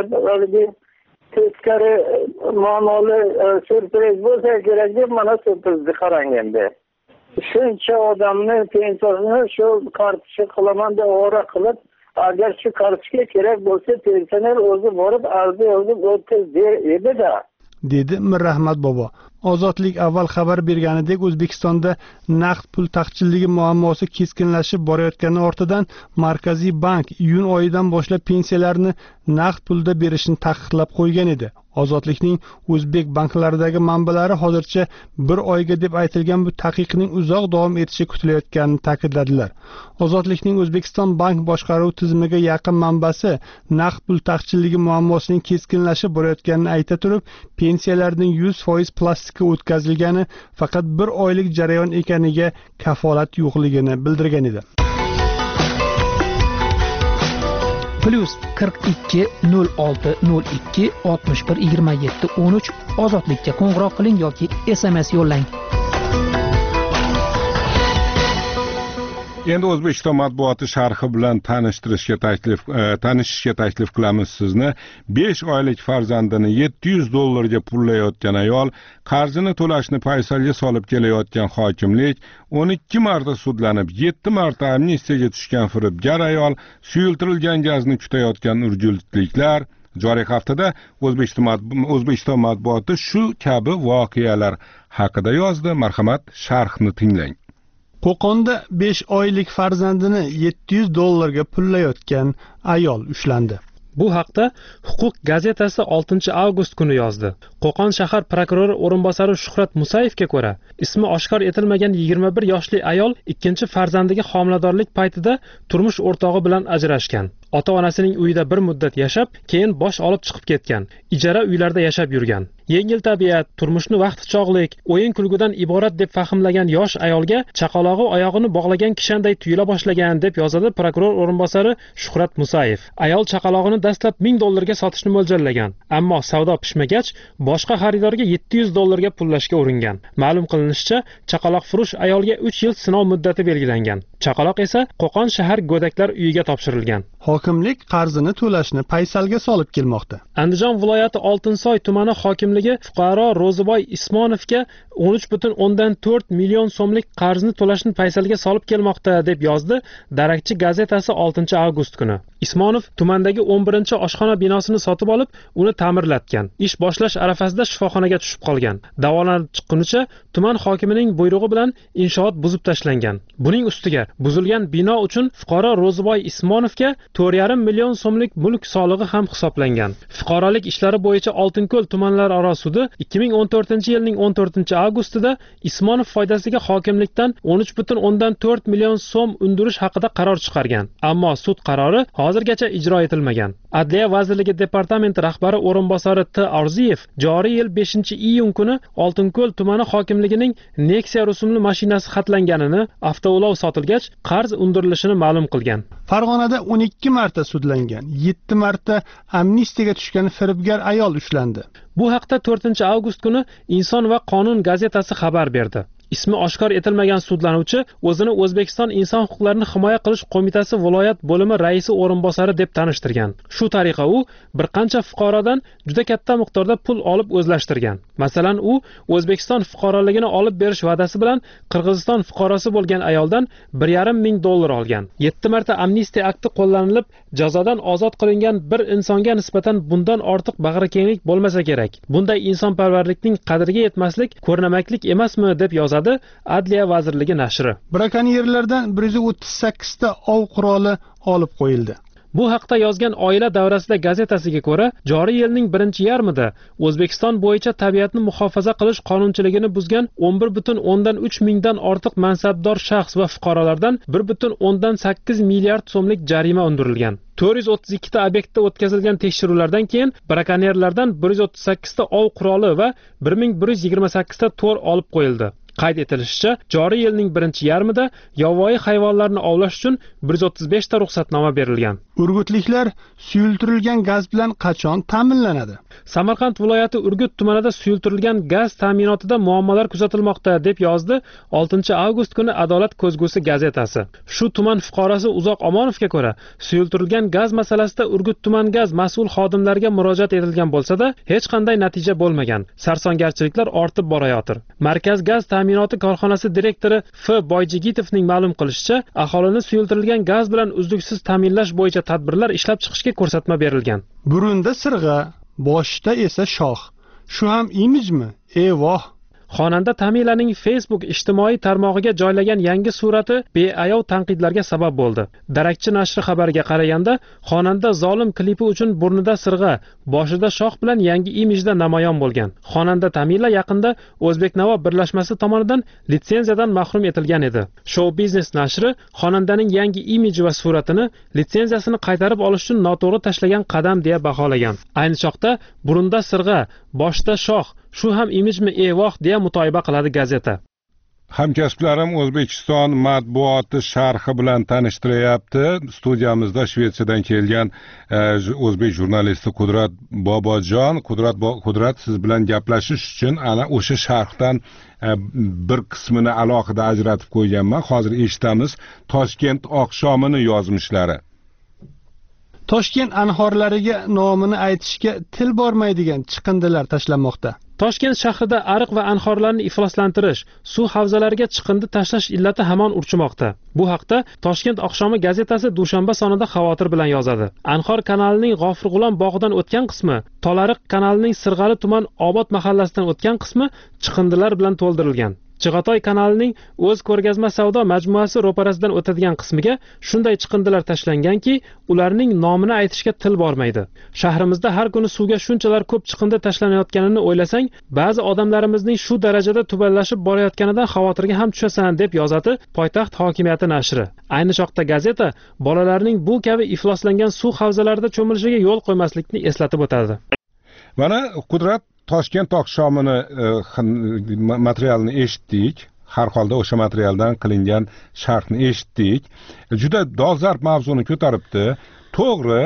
teskari ma'noli syurpriz bo'lsa kerak deb mana syurprizni qarang endi. Shuncha odamni pensiyasini shu kartochka qilaman deb ovora qilib, agar shu kartochka kerak bo'lsa pensioner o'zi borib arzi yozib o'tkaz der edi-da. Dedi Mirrahmat bobo. Ozodlik avval xabar berganidek O'zbekistonda naqd pul taqchilligi muammosi keskinlashib borayotgani ortidan Markaziy bank iyun oyidan boshlab pensiyalarni naqd pulda berishni taqiqlab qo'ygan edi. Ozodlikning o'zbek banklaridagi manbalari hozircha 1 oyga deb aytilgan bu taqiqning uzoq davom etishi kutilayotganini ta'kidladilar. Ozodlikning O'zbekiston bank boshqaruv tizimiga yaqin manbasi naqd pul taqchilligi muammosining keskinlashib borayotganini ayta turib, pensiyalarning 100% plastikka o'tkazilgani faqat 1 oylik jarayon ekaniga kafolat yo'qligini bildirgan edi. +42 06 02 61 27 13 ozodlikka qo'ng'iroq qiling yoki SMS yo'llang. Endi O'zbekiston matbuoti sharhi bilan tanishishga taklif qilamiz sizni. 5 oylik farzandini $700 pullayotgan ayol, qarzini to'lashni paysalga solib kelayotgan hokimlik, 12 marta sudlanib, 7 marta amnistiyaga tushgan firibgar ayol, suyultirilgan gazni kutayotgan urgutliklar. Joriy haftada O'zbekiston matbuoti shu kabi voqealar haqida yozdi. Marhamat, sharhni tinglang. Qo'qonda 5 oylik farzandini $700 ga pullayotgan ayol ushlandi. Bu haqda Huquq gazetasi 6 avgust kuni yozdi. Qo'qon shahar prokurori o'rinbosari Shuhrat Musayevga ko'ra, ismi oshkor etilmagan 21 yoshli ayol ikkinchi farzandiga homiladorlik paytida turmush o'rtog'i bilan ajrashgan. Ota-onasining uyida bir muddat yashab, keyin bosh olib chiqib ketgan. Ijara uylarda yashab yurgan. Yengil tabiat, turmushni vaqti chog'lik, o'yin-kulgudan iborat deb fahmlagan yosh ayolga chaqalog'i oyog'ini bog'lagan kishanday tuyula boshlagan deb yozadi prokuror o'rinbosari Shuhrat Musayev. Ayol chaqalog'ini dastlab $1000 ga sotishni mo'ljallagan, ammo savdo pishmagach, boshqa xaridorga $700 ga pullashga uringan. Ma'lum qilinishicha, chaqaloq furush ayolga 3 yil sinov muddati belgilangan. Chaqaloq esa Qo'qon shahar go'daklar uyiga topshirilgan. Hokimlik qarzini to'lashni paysalga solib kelmoqda. Andijon viloyati Oltinsoy tumani hokimligi fuqaro Ro'ziboy Ismonovga 13,4 million so'mlik qarzni to'lashni paysalga solib kelmoqda deb yozdi Darakchi gazetasi 6 avgust kuni. Ismonov tumandagi 11-oshxona binosini sotib olib, uni ta'mirlatgan. Ish boshlash arafasida shifoxonaga tushib qolgan. Davolanib chiqqunicha tuman hokimining buyrug'i bilan inshoot buzib tashlangan. Buning ustiga buzilgan bino uchun fuqaro Ro'ziboy Ismonovga 4,5 million so'mlik mulk solig'i ham hisoblangan. Fuqarolik ishlari bo'yicha Oltinko'l tumanlararo sudi 2014-yilning 14-avgustida Ismonov foydasiga hokimlikdan 13,4 million so'm undirish haqida qaror chiqargan. Ammo sud qarori hozirgacha ijro etilmagan. Adliya vazirligi departamenti rahbari o'rinbosari T. Arziyev joriy yil 5-iyun kuni Oltinko'l tumani hokimligining Nexia rusumli mashinasi xatlanganini, avtoulov sotilgach qarz undirilishini ma'lum qilgan. Farg'onada 12 marta sudlangan, 7 marta amnistiyaga tushgan firibgar ayol ushlandi. Bu haqda 4-avgust kuni Inson va qonun gazetasi xabar berdi. ismi oshkor etilmagan sudlanuvchi o'zini O'zbekiston Inson huquqlarini himoya qilish qo'mitasi viloyat bo'limi raisi o'rinbosari deb tanishtirgan. Shu tariqa u bir qancha fuqarodan juda katta miqdorda pul olib o'zlashtirgan. Masalan, u O'zbekiston fuqaroligini olib berish va'dasi bilan Qirg'iziston fuqarosi bo'lgan ayoldan $1,500 olgan. 7 marta amnistiya akti qo'llanilib, jazodan ozod qilingan bir insonga nisbatan bundan ortiq bag'rikenglik bo'lmasa kerak. Bunday insonparvarlikning qadriga yetmaslik ko'rnamaklik emasmi deb yozadi Adliya vazirligi nashri. Brakonyerlardan 138 ta ov quroli olib qo'yildi. Bu haqda yozgan Oila davrasida gazetasiga ko'ra, joriy yilning birinchi yarmida O'zbekiston bo'yicha tabiatni muhofaza qilish qonunchiligini buzgan 11,3 mingdan ortiq mansabdor shaxs va fuqarolardan 1,8 milliard so'mlik jarima undirilgan. 432 ta obyektda o'tkazilgan tekshiruvlardan keyin brakonyerlardan 138 ta ov quroli va 1128 ta to'r olib qo'yildi. Qayd etilishicha, joriy yilning birinchi yarmida yovvoyi hayvonlarni ovlash uchun 135 ta ruxsatnoma berilgan. Urgutliklar suyultirilgan gaz bilan qachon ta'minlanadi? Samarqand viloyati Urgut tumanida suyultirilgan gaz ta'minotida muammolar kuzatilmoqda deb yozdi 6-avgust kuni Adolat ko'zgusi gazetasi. Shu tuman fuqarosi Uzoq Omonovga ko'ra, suyultirilgan gaz masalasida Urgut tuman gaz mas'ul xodimlariga murojaat etilgan bo'lsa-da, hech qanday natija bo'lmagan. Sarsongarchiliklar ortib borayotir. Markaz gaz ta'minoti korxonasi direktori F. Boyjigitovning ma'lum qilishicha, aholini suyultirilgan gaz bilan uzluksiz ta'minlash bo'yicha tadbirlar ishlab chiqishga ko'rsatma berilgan. Burunda sirg'a, boshda esa shoh. Shu ham imijmi? Evoh! Xonanda Tamilaning Facebook ijtimoiy tarmog'iga joylagan yangi surati beayov tanqidlarga sabab bo'ldi. Darakchi nashri xabariga qaraganda, xonanda zolim klipi uchun burnida sirg'a, boshida shoh bilan yangi imijda namoyon bo'lgan. Xonanda Tamila yaqinda O'zbeknavo birlashmasi tomonidan litsenziyadan mahrum etilgan edi. Show Business nashri xonandaning yangi imiji va suratini litsenziyasini qaytarib olish uchun noto'g'ri tashlagan qadam deya baholagan. Ayni chog'da burunda sirg'a, boshda shoh, shu ham imijmi evoh deya mutoyiba qiladi gazeta. Hamkasblarim O'zbekiston matbuoti sharhi bilan tanishtiryapti. Studiyamizda Shvetsiyadan kelgan o'zbek jurnalisti Qudrat Bobojon. Qudrat, siz bilan gaplashish uchun ana o'sha sharhdan bir qismini alohida ajratib qo'yganman. Hozir eshitamiz. Toshkent oqshomini yozmishlari. Toshkent anhorlariga nomini aytishga til bormaydigan chiqindilar tashlanmoqda. Toshkent shahrida ariq va anhorlarni ifloslantirish, suv havzalariga chiqindi tashlash illati hamon urchimoqda. Bu haqda Toshkent oqshomi gazetasi dushanba sonida xavotir bilan yozadi. Anhor kanalining G'ofirg'ulom bog'idan o'tgan qismi, Tolariq kanalining Sirg'ali tuman Obod mahallasidan o'tgan qismi chiqindilar bilan to'ldirilgan. Chig'atoy kanalining o'z ko'rgazma savdo majmuasi ro'parasidan o'tadigan qismiga shunday chiqindilar tashlanganki, ularning nomini aytishga til bormaydi. Shahrimizda har kuni suvga shunchalar ko'p chiqindi tashlanayotganini o'ylasang, ba'zi odamlarimizning shu darajada tuballashib borayotganidan xavotirga ham tushasan deb yozadi poytaxt hokimiyati nashri. Ayni chog'da gazeta bolalarning bu kabi ifloslangan suv havzalarida cho'milishiga yo'l qo'ymaslikni eslatib o'tadi. Mana Qudrat, Toshkent oqshomini materialni eshitdik. Har holda o'sha materialdan qilingan sharhni eshitdik. Juda dolzarb mavzuni ko'taribdi. To'g'ri,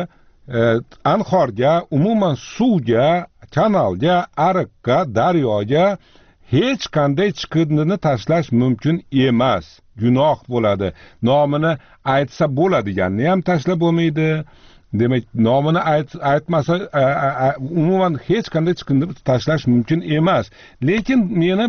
anhorga, umuman suvga, kanalga, ariqqa, daryoga hech qanday chiqindini tashlash mumkin emas. Gunoh bo'ladi. Nomini aytsa bo'ladiganni ham tashlab bo'lmaydi. Demak, nomini aytmasa umuman hech qanday chiqindi tashlash mumkin emas. Lekin meni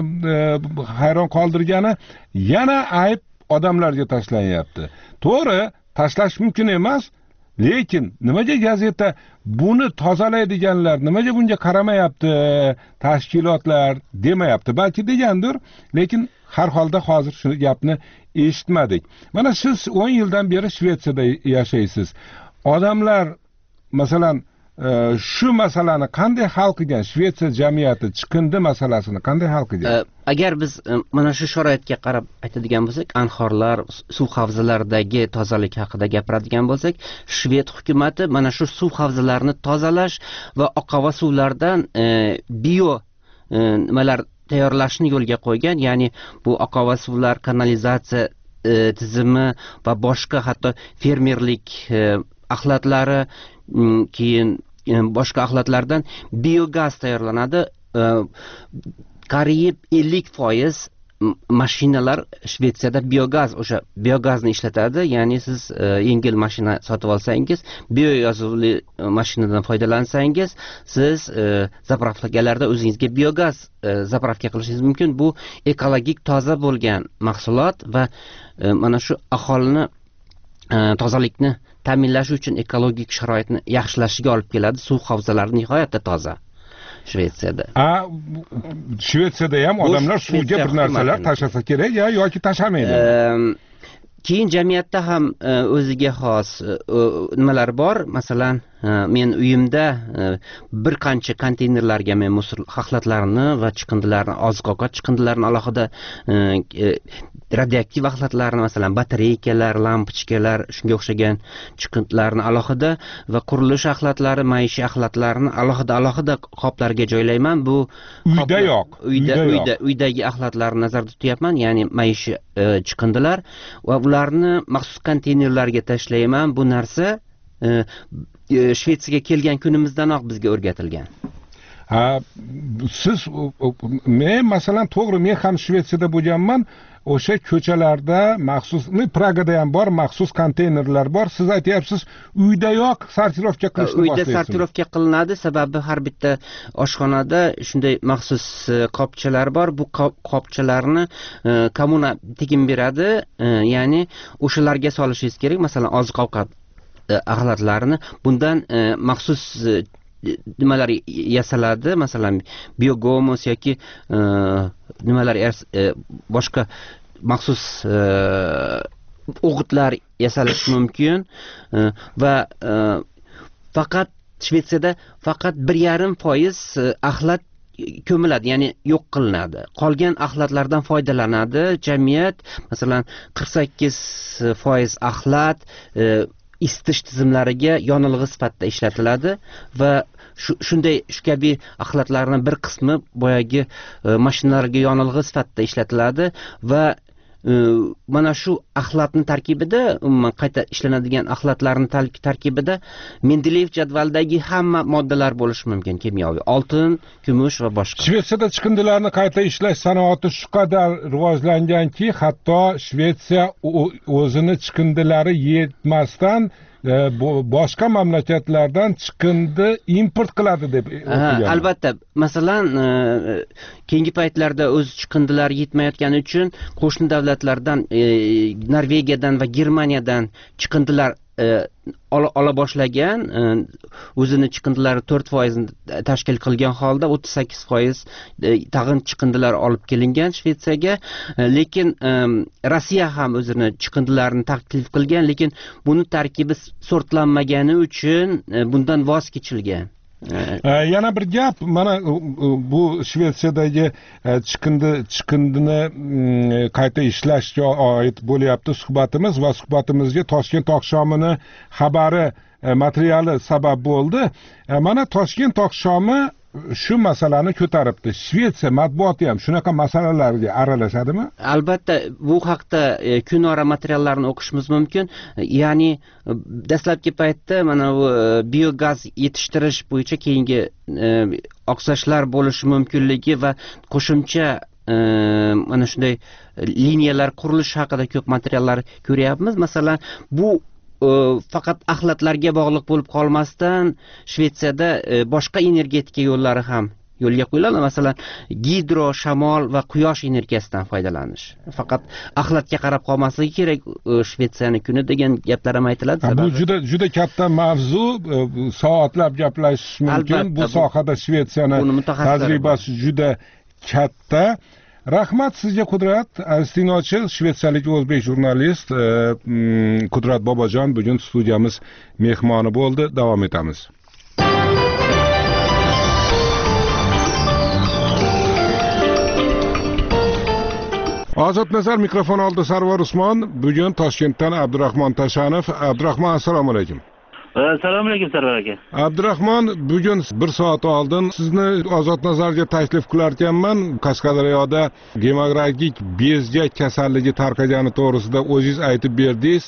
hayron qoldirgani, yana ayb odamlarga tashlanyapti. To'g'ri, tashlash mumkin emas, lekin nimaga gazeta buni tozalaydiganlar nimaga bunga qaramayapti, tashkilotlar demayapti? Balki degandir, lekin har holda hozir shu gapni eshitmadik. Mana siz 10 yildan beri Shvetsiyada yashaysiz. Odamlar masalan shu masalani qanday hal qilgan? Shvetsiya jamiyati chiqindi masalasini qanday hal qilgan? Agar biz mana shu sharoitga qarab aytadigan bo'lsak, anhorlar, suv havzalaridagi tozalik haqida gapiradigan bo'lsak, Shved hukumatı mana shu suv havzalarini tozalash va oqova suvlardan bio nimalar tayyorlashni yo'lga qo'ygan. Ya'ni bu oqova suvlar, kanalizatsiya tizimi va boshqa hatto fermerlik axlatlari, keyin boshqa axlatlardan biogaz tayyorlanadi. Qariyb 50% mashinalar Shvetsiyada o'sha biogazni ishlatadi, ya'ni siz yengil mashina sotib olsangiz, bioyozuvli mashinadan foydalansangiz, siz zapravkalarda o'zingizga biogaz zapravka qilishingiz mumkin. Bu ekologik toza bo'lgan mahsulot va mana shu aholini tozalikni ta'minlash uchun ekologik sharoitni yaxshilashiga olib keladi. Suv havzalari nihoyatda toza Shvetsiyada. Shvetsiyada ham odamlar suvga bir narsalar tashlasa kerak yoki tashlamaydi. Keyin jamiyatda ham o'ziga xos nimalar bor. Masalan, men uyimda bir qancha konteynerlarga men musor axlatlarini va chiqindilarni, oziq-ovqat chiqindilarini alohida radioaktiv axlatlarni, masalan, batareykalar, lampochkalar, shunga o'xshagan chiqindilarni alohida va qurilish axlatlari, maishiy axlatlarini alohida qoplarga joylayman. Bu uyda yo'q. Uydagi axlatlarni nazarda tutyapman, ya'ni maishiy chiqindilar va ularni maxsus konteynerlarga tashlayman. Bu narsa Shvetsiyaga kelgan kunimizdanoq bizga o'rgatilgan. Siz men masalan to'g'ri, men ham Shvetsiyada bo'lganman. O'sha ko'chalarda maxsus, Pragada ham bor, maxsus konteynerlar bor. Siz aytyapsiz, uydayoq sortirovka qilishni boshlaysiz. Uyda sortirovka qilinadi, sababi har bitta oshxonada shunday maxsus qopchalar bor. Bu qopchalarni kommuna tekin beradi, ya'ni o'shalarga solishingiz kerak. Masalan, oziq-ovqat axlatlarini bundan maxsus nimalar yasaladi, masalan biogomos yoki nimalar boshqa maxsus o'g'itlar yasalishi mumkin va faqat Shvetsiyada faqat 1,5% axlat ko'miladi, ya'ni yo'q qilinadi. Qolgan axlatlardan foydalanadi jamiyat. Masalan 48% axlat isitish tizimlariga yonilg'i sifatida ishlatiladi va shunday shu kabi axlatlarning bir qismi boyagi mashinalarga yonilg'i sifatida ishlatiladi va mana shu axlatning tarkibida, umuman qayta ishlanadigan axlatlarning tarkibida Mendeleyev jadvaldagi hamma moddalar bo'lishi mumkin, kimyoviy, oltin, kumush va boshqa. Shvetsiyada chiqindilarni qayta ishlash sanoati shu qadar rivojlanganki, hatto Shvetsiya o'zini chiqindilari yetmasdan boshqa mamlakatlardan chiqindi import qiladi deb o'qigan. Albatta, masalan, keyingi paytlarda o'z chiqindilari yetmayotgani uchun qo'shni davlatlardan, Norvegiyadan va Germaniyadan chiqindilar ola boshlagan, o'zini chiqindilari 4% tashkil qilgan holda 38% tag'in chiqindilar olib kelingan Shvetsiyaga. Lekin Rossiya ham o'zini chiqindilarini taklif qilgan, lekin buni tarkibi sortlanmagani uchun bundan voz kechilgan. Yana bir gap, mana bu Shvetsiyadagi chiqindini qayta ishlashga oid bo'lyapti suhbatimiz va suhbatimizga Toshkent oqshomini xabari materiali sabab bo'ldi. Mana Toshkent oqshomi shu masalani ko'taribdi. Shvetsiya matbuoti ham shunaqa masalalarga aralashadimi? Albatta, bu haqda kunora materiallarni o'qishimiz mumkin. Ya'ni dastlabki paytda mana bu biogaz yetishtirish bo'yicha keyingi oqsashlar bo'lishi mumkinligi va qo'shimcha mana shunday liniyalar qurilishi haqida ko'p materiallar ko'ryapmiz. Masalan, bu faqat axlatlarga bog'liq bo'lib qolmasdan Shvetsiyada boshqa energetika yo'llari ham yo'lga qo'yiladi. Masalan, gidro, shamol va quyosh energiyasidan foydalanish. Faqat axlatga qarab qolmasligi kerak Shvetsiyaning kuni degan gaplar ham aytiladi. Bu juda katta mavzu, soatlab gaplashish mumkin. Bu sohada Shvetsiyaning tajribasi juda katta. Rahmat sizga Qudrat. Astinochi, shvetsiyalik o'zbek jurnalist Qudrat Bobojon bugun studiyamiz mehmoni bo'ldi. Davom etamiz. Ozod nazar mikrofon oldi Sarvar Usmon. Bugun Toshkentdan Abdurahmon Tashanov. Abdurahmon, assalomu alaykum. Assalomu alaykum Sarvar aka. Abdurahmon, bugun 1 soat oldin sizni Ozod nazarga taklif qilar ekanman. Qashqadaryoda gemografik bezgak kasalligi tarqagani to'g'risida o'zingiz aytib berdingiz.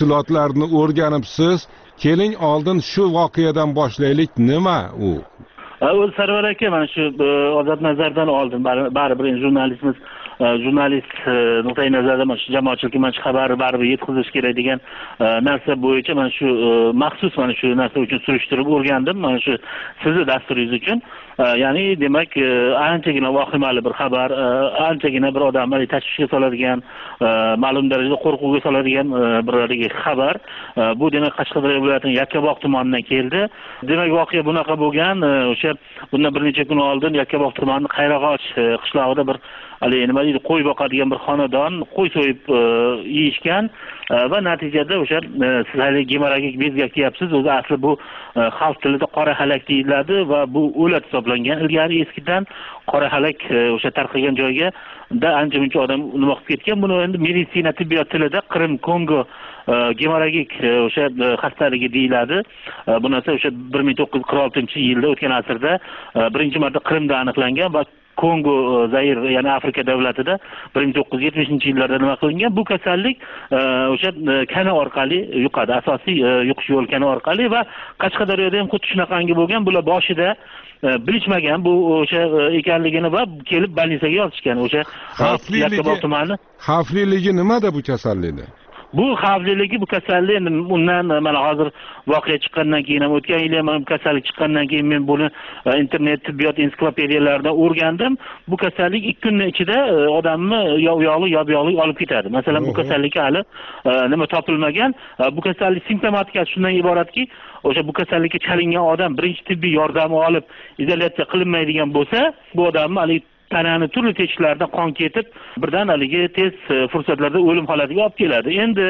Tafsilotlarni o'rganibsiz. Keling, oldin shu voqeadan boshlaylik. Nima u? o'zi Sarvar aka mana shu ozod nazardan oldim baribir jurnalistimiz jurnalist nuqtai nazardan mana shu jamoatchilikka mana shu xabarni baribir yetkazish kerak degan narsa bo'yicha mana shu maxsus mana shu narsa uchun surishtirib o'rgandim mana shu sizni dasturingiz uchun. Ya'ni demak anchagina vahimali bir xabar, anchagina bir odamni tashvishga soladigan, ma'lum darajada qo'rquvga soladigan bir xabar. Bu demak Qashqadaryo viloyatining Yakkabog' tumanidan keldi. Demak voqea bunaqa bo'lgan, o'sha bundan bir necha kun oldin Yakkabog' tumanining Qayrag'och qishlog'ida bir nima deydi, qo'y boqadigan bir xonadon qo'y so'yib yeyishgan va natijada o'sha siz hali gemoragik bezgak deyapsiz, o'zi asli bu xalq tilida qora halak deyiladi va bu o'lat hisoblangan. Ilgari eskidan qora halak o'sha tarqalgan joyga ancha muncha odam nima qilib ketgan. Buni endi meditsina tibbiyot tilida Qrim Kongo gemoragik o'sha xastaligi deyiladi. Bu narsa o'sha 1946-yilda o'tgan asrda birinchi marta Qrimda aniqlangan va Kongo, Zair, ya'ni Afrika davlatida 1970-yillarda nima qilingan. Bu kasallik o'sha kana orqali yuqadi. Asosiy yuqish yo'l kana orqali va Qashqadaryoda ham xuddi shunaqangi bo'lgan. Bular boshida bilishmagan bu o'sha ekanligini va kelib больницаga yotishgan. O'sha Yakkabog' tumani. Xavfliligi nimada bu kasallikni? Bu xavfliligi bu kasallik undan mana hozir voqea chiqqandan keyin ham o'tgan yil ham kasallik chiqqandan keyin men buni internet tibbiyot ensiklopediyalaridan o'rgandim. Bu kasallik 2 kunning ichida odamni yo uyoqli yo buyoqli olib ketadi. Masalan, bu kasallikka hali nima topilmagan. Bu kasallik simptomatikasi shundan iboratki, o'sha bu kasallikka chalingan odam birinchi tibbiy yordamni olib izolyatsiya qilinmaydigan bo'lsa, bu odamni hali tanani turli teshiklardan qon ketib, birdan haligi tez fursatlarda o'lim holatiga olib keladi. Endi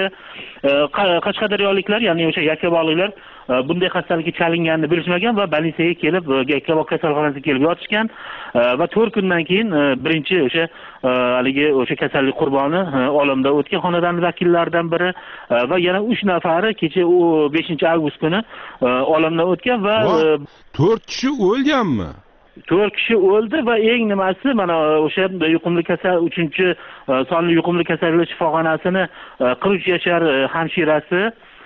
Qashqadaryoliklar, ya'ni o'sha Yakkabog'liklar bunday kasallikka chalinganini bilishmagan va больницаga kelib, Yakkabog' kasalxonasiga kelib yotishgan va 4 kundan keyin birinchi o'sha haligi o'sha kasallik qurboni olamdan o'tgan xonadon vakillaridan biri va yana 3 nafari kecha 5-avgust kuni olamdan o'tgan va 4 kishi o'lganmi? 4 kishi o'ldi va eng nimasi mana o'sha yuqumli kasal 3-sonli yuqumli kasalliklar shifoxonasini 43 yashar hamshirasi,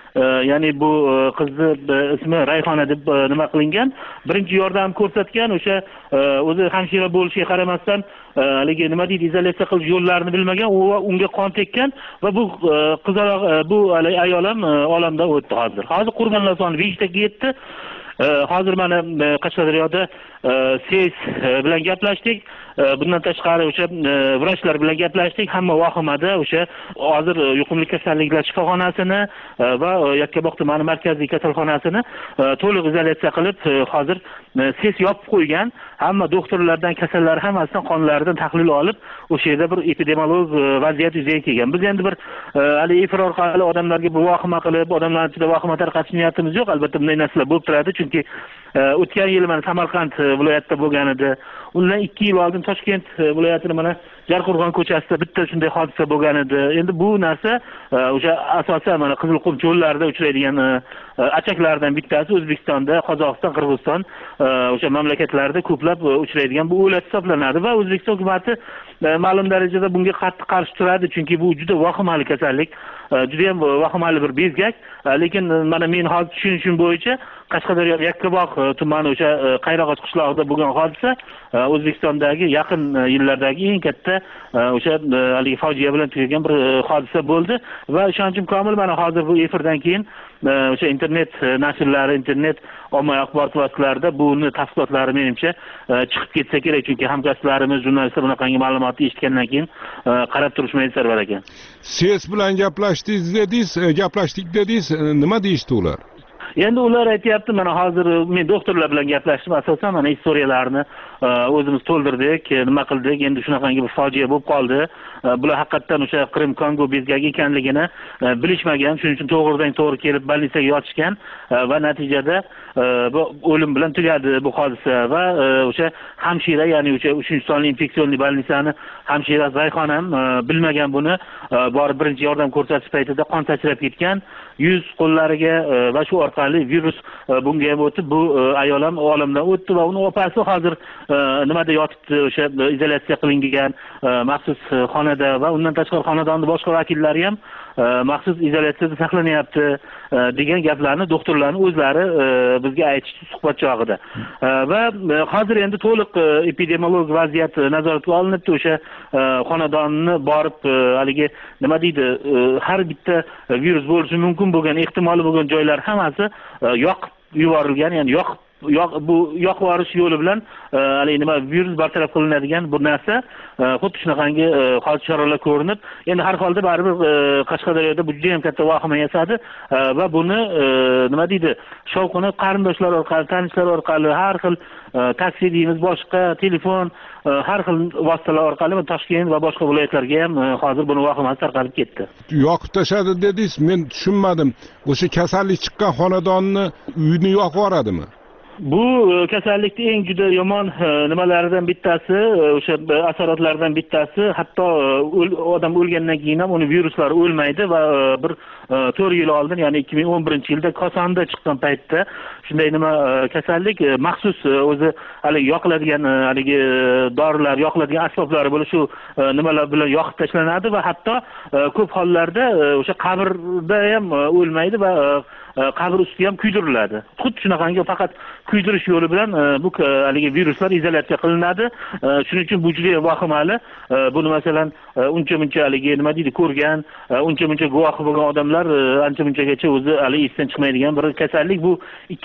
ya'ni bu qizni ismi Rayhona deb nima qilingan, birinchi yordam ko'rsatgan. O'sha o'zi hamshira bo'lishiga qaramasdan haligi nima deydi, izolyatsiya qilish yo'llarini bilmagan, unga qon tekkan va bu qizaloq bu ayol ham olamdan o'tdi hozir. Hozir qurbonlar soni 5 taga yetdi. Hozir mana Qashqadaryoda SES bilan gaplashdik. Bundan tashqari o'sha vrachlar bilan gaplashdik. Hamma vahimada o'sha hozir yuqumli kasalliklar shifoxonasini va Yakkabog' tumani markaziy kasalxonasini to'liq izolyatsiya qilib, hozir SES yopib qo'ygan. Hamma doktorlardan kasallar hammasidan qonlaridan tahlil olib, o'sha yerda bir epidemiolog vaziyat yuzaga kelgan. Biz endi bir hali efir orqali odamlarga bu vahima qilib, odamlar ichida vahima tarqatish niyatimiz yo'q. Albatta bunday narsalar bo'lib turadi, chunki o'tgan yil mana Samarqand viloyatida bo'lgan edi. Undan 2 yil oldin Toshkent viloyatining mana Jarqo'rg'on ko'chasida bitta shunday hodisa bo'lgan edi. Endi bu narsa o'sha asosan mana Qizilqum cho'llarida uchraydigan achaklardan bittasi. O'zbekistonda, Qozog'iston, Qirg'iziston o'sha mamlakatlarda ko'plab uchraydigan bu o'lat hisoblanadi va O'zbekiston hukumatı ma'lum darajada bunga qattiq qarshi turadi, chunki bu juda vahimali kasallik, juda ham vahimali bir bezgak. Lekin mana men hozir tushunishim bo'yicha Qashqadaryo Yakkabog' tumani o'sha Qayrag'och qishlog'ida bo'lgan hodisa O'zbekistondagi yaqin yillardagi eng katta o'sha haligi fojia bilan tugagan bir hodisa bo'ldi va ishonchim komil mana hozir bu efirdan keyin o'sha internet nashrlari, internet ommaviy axborot vositalarida buni tafsilotlari menimcha chiqib ketsa kerak, chunki hamkasblarimiz jurnalistlar bunaqangi ma'lumotni eshitgandan keyin qarab turishmaydi Sarvar aka. SES bilan gaplashdik dedingiz, nima deyishdi ular? Endi ular aytayapti, mana hozir men doktorlar bilan gaplashdim, asosan mana istoriyalarni o'zimiz to'ldirdik, nima qildik, endi shunaqangi bir fojia bo'lib qoldi. Bular haqiqatan o'sha Qrim Kongo bezgagi ekanligini bilishmagan, shuning uchun to'g'ridan-to'g'ri kelib больницаga yotishgan va natijada o'lim bilan tugadi bu hodisa va o'sha hamshira, ya'ni o'sha 3-sonli infeksion больницani hamshirasi Rayhon ham bilmagan buni, borib birinchi yordam ko'rsatish paytida qon sachrab ketgan, yuz qo'llariga va shu orqali virus bunga ham o'tib, bu ayol ham olamdan o'tdi va uning opasi hozir nimada yotibdi, o'sha izolyatsiya qilingan maxsus xonada va undan tashqari xonadonning boshqa vakillari ham maxsus izolyatsiyada saqlanyapti degan gaplarni doktorlarning o'zlari bizga aytishdi suhbat chog'ida. Va hozir endi to'liq epidemiologik vaziyat nazoratga olinibdi. O'sha xonadonni borib haligi nima deydi, har bitta virus bo'lishi mumkin bo'lgan, ehtimoli bo'lgan joylar hammasi yoqib yuborilgan, ya'ni bu yoqib yuborish yo'li bilan haligi nima virus bartaraf qilinadigan bu narsa xuddi shunaqangi hozir choralar ko'rinib, endi har holda baribir Qashqadaryoda bu juda ham katta vahima yasadi va buni nima deydi, shovqini qarindoshlar orqali, tanishlar orqali, har xil taksi deymiz, boshqa telefon, har xil vositalar orqali Toshkent va boshqa viloyatlarga ham hozir buni vahimasi tarqalib ketdi. Yoqib tashladi dedingiz, men tushunmadim. O'sha kasallik chiqqan xonadonni uyni yoqib yuboradimi? Bu kasallikning eng juda yomon nimalaridan bittasi, o'sha asoratlaridan bittasi, hatto odam o'lgandan keyin ham uni viruslari o'lmaydi va bir 4 yil oldin, ya'ni 2011-yilda Kosonda chiqqan paytda shunday nima kasallik maxsus o'zi hali yoqiladigan haligi dorilar, yoqiladigan asboblari bo'la shu nimalar bilan yoqib tashlanadi va hatto ko'p hollarda o'sha qabrda ham o'lmaydi va qabr usti ham kuydiriladi. Xuddi shunaqangi faqat kuydirish yo'li bilan bu haligi viruslar izolyatsiya qilinadi. Shuning uchun bu juda vahimali. Buni masalan uncha-muncha haligi nima deydi, ko'rgan, uncha-muncha guvohi bo'lgan odamlar ancha-munchagacha o'zi hali esdan chiqmaydigan bir kasallik. Bu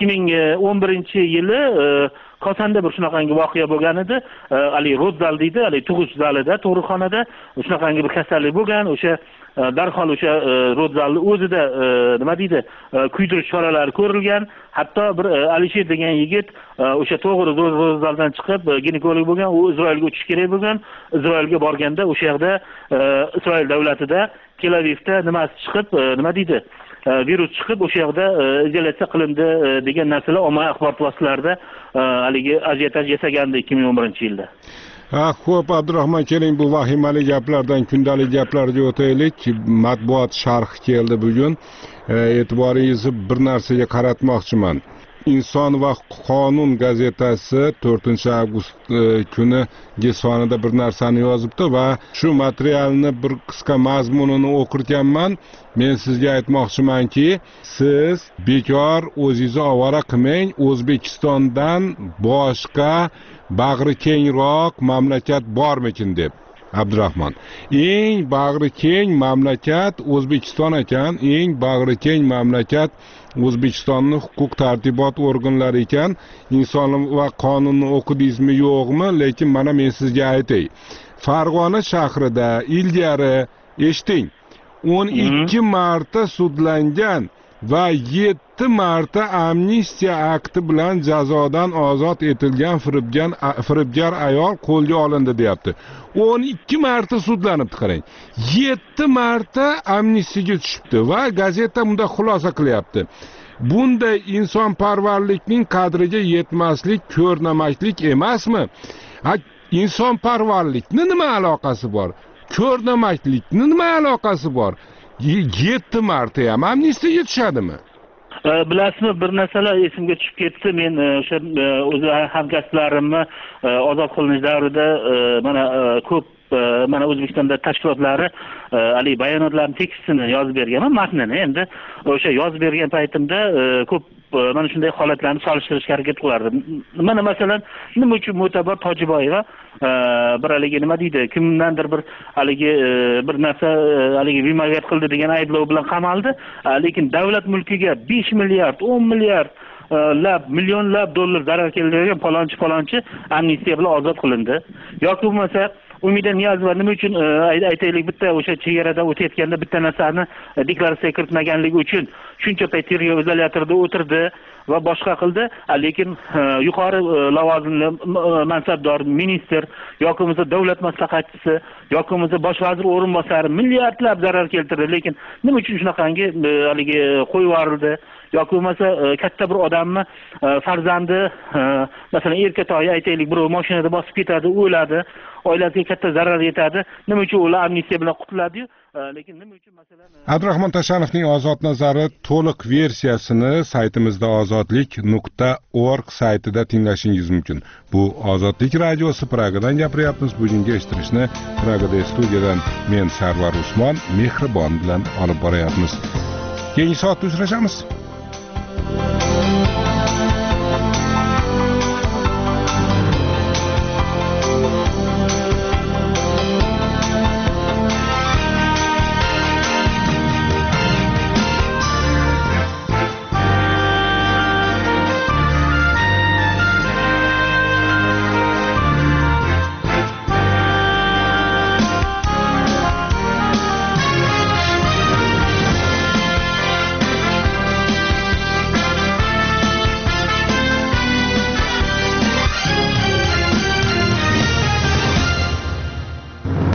2011-yili Kosonda bir shunaqangi voqea bo'lgan edi. Haligi ro'tzal deydi, haligi tug'ish zalida, tug'ruqxonada shunaqangi bir kasallik bo'lgan. O'sha darhol o'sha ro'tzalni o'zida nima deydi, kuydirish choralari ko'rilgan. Hatto bir Alisher degan yigit o'sha to'g'ri ro'tzaldan chiqib ginekolog bo'lgan, u Isroilga o'tish kerak bo'lgan. Isroilga borganda o'sha yerda Isroil davlatida Tel Avivda nimasi chiqib, nima deydi, virus chiqib o'sha yerda izolyatsiya qilindi degan narsalar ommaviy axborot vositalarida haligi ajiyataj yasagandi 2011-yilda. Xo'p, Abdurahmon, keling bu vahimali gaplardan kundalik gaplarga o'taylik. Matbuot sharhi keldi bugun. E'tiboringizni bir narsaga qaratmoqchiman. Inson va qonun gazetasi 4-avgust kuni sonida bir narsani yozibdi va shu materialni bir qisqa mazmunini o'qirkanman. Men sizga aytmoqchimanki, siz bekor o'zingizni ovora qilmang. O'zbekistondan boshqa bag'ri kengroq mamlakat bormikin deb. Abdurahmon, eng bag'ri keng mamlakat O'zbekiston ekan, eng bag'ri keng mamlakat O'zbekistonning huquq tartibot organlari ekan. Inson va qonunni o'qidingizmi yo'qmi? Lekin mana men sizga aytay. Farg'ona shahrida ilgari eshiting, 12 marta sudlangan va 7 marta amnistiya akti bilan jazodan ozod etilgan firibgar ayol qo'lga olindi deyapti. 12 marta sudlanibdi, qarang. 7 marta amnistiyaga tushibdi va gazeta bunda xulosa qilyapti. Bunday insonparvarlikning qadriga yetmaslik ko'rnamaklik emasmi? Insonparvarlikning nima aloqasi bor? Ko'rnamaklikning nima aloqasi bor? 7 marta ham amnistiyaga tushadimi? Bilasizmi, bir narsalar esimga tushib ketdi. Men o'sha o'zi hamkasblarimni ozod qilinish davrida mana ko'p mana O'zbekistonda tashkilotlari ali bayonotlarning tekstini yozib berganman, matnini. Endi o'sha yozib bergan paytimda ko'p mana shunday holatlarni solishtirishga harakat qilardim. Mana masalan, nima uchun Mo'tabar Tojiboyeva bir haligi nima deydi, kimdandir bir haligi bir narsa haligi vimogat qildi degan ayblov bilan qamaldi, lekin davlat mulkiga 5 milliard, 10 milliard millionlab dollar zarar keltirgan palonchi amnistiya bilan ozod qilindi. Yoki bo'lmasa Umida Niyozova nima uchun aytaylik, bitta o'sha chegarada o'tayotganda bitta narsani deklaratsiyaga kiritmaganligi uchun shuncha payt tergov izolyatorida o'tirdi va boshqa qildi, lekin yuqori lavozimli mansabdor ministr yoki bo'lmasa davlat maslahatchisi yoki bo'lmasa bosh vazir o'rinbosari milliardlab zarar keltirdi, lekin nima uchun shunaqangi haligi qo'yib yuborildi yoki bo'lmasa katta bir odamni farzandi masalan erkatoyi aytaylik birov mashinada bosib ketadi o'ladi oilasiga katta zarar yetadi nima uchun ular amnistiya bilan qutuladi-yu lekin nima uchun masalan Abdurahmon Tashanovning ozod nazari to'liq versiyasini saytimizda ozodlik.org saytida tinglashingiz mumkin. Bu Ozodlik radiosi Pragadan gapiryapmiz. Bugungi eshittirishni Pragada studiyadan men Sarvar Usmon Mehribon bilan olib boryapmiz. Keyingi soatda uchrashamiz.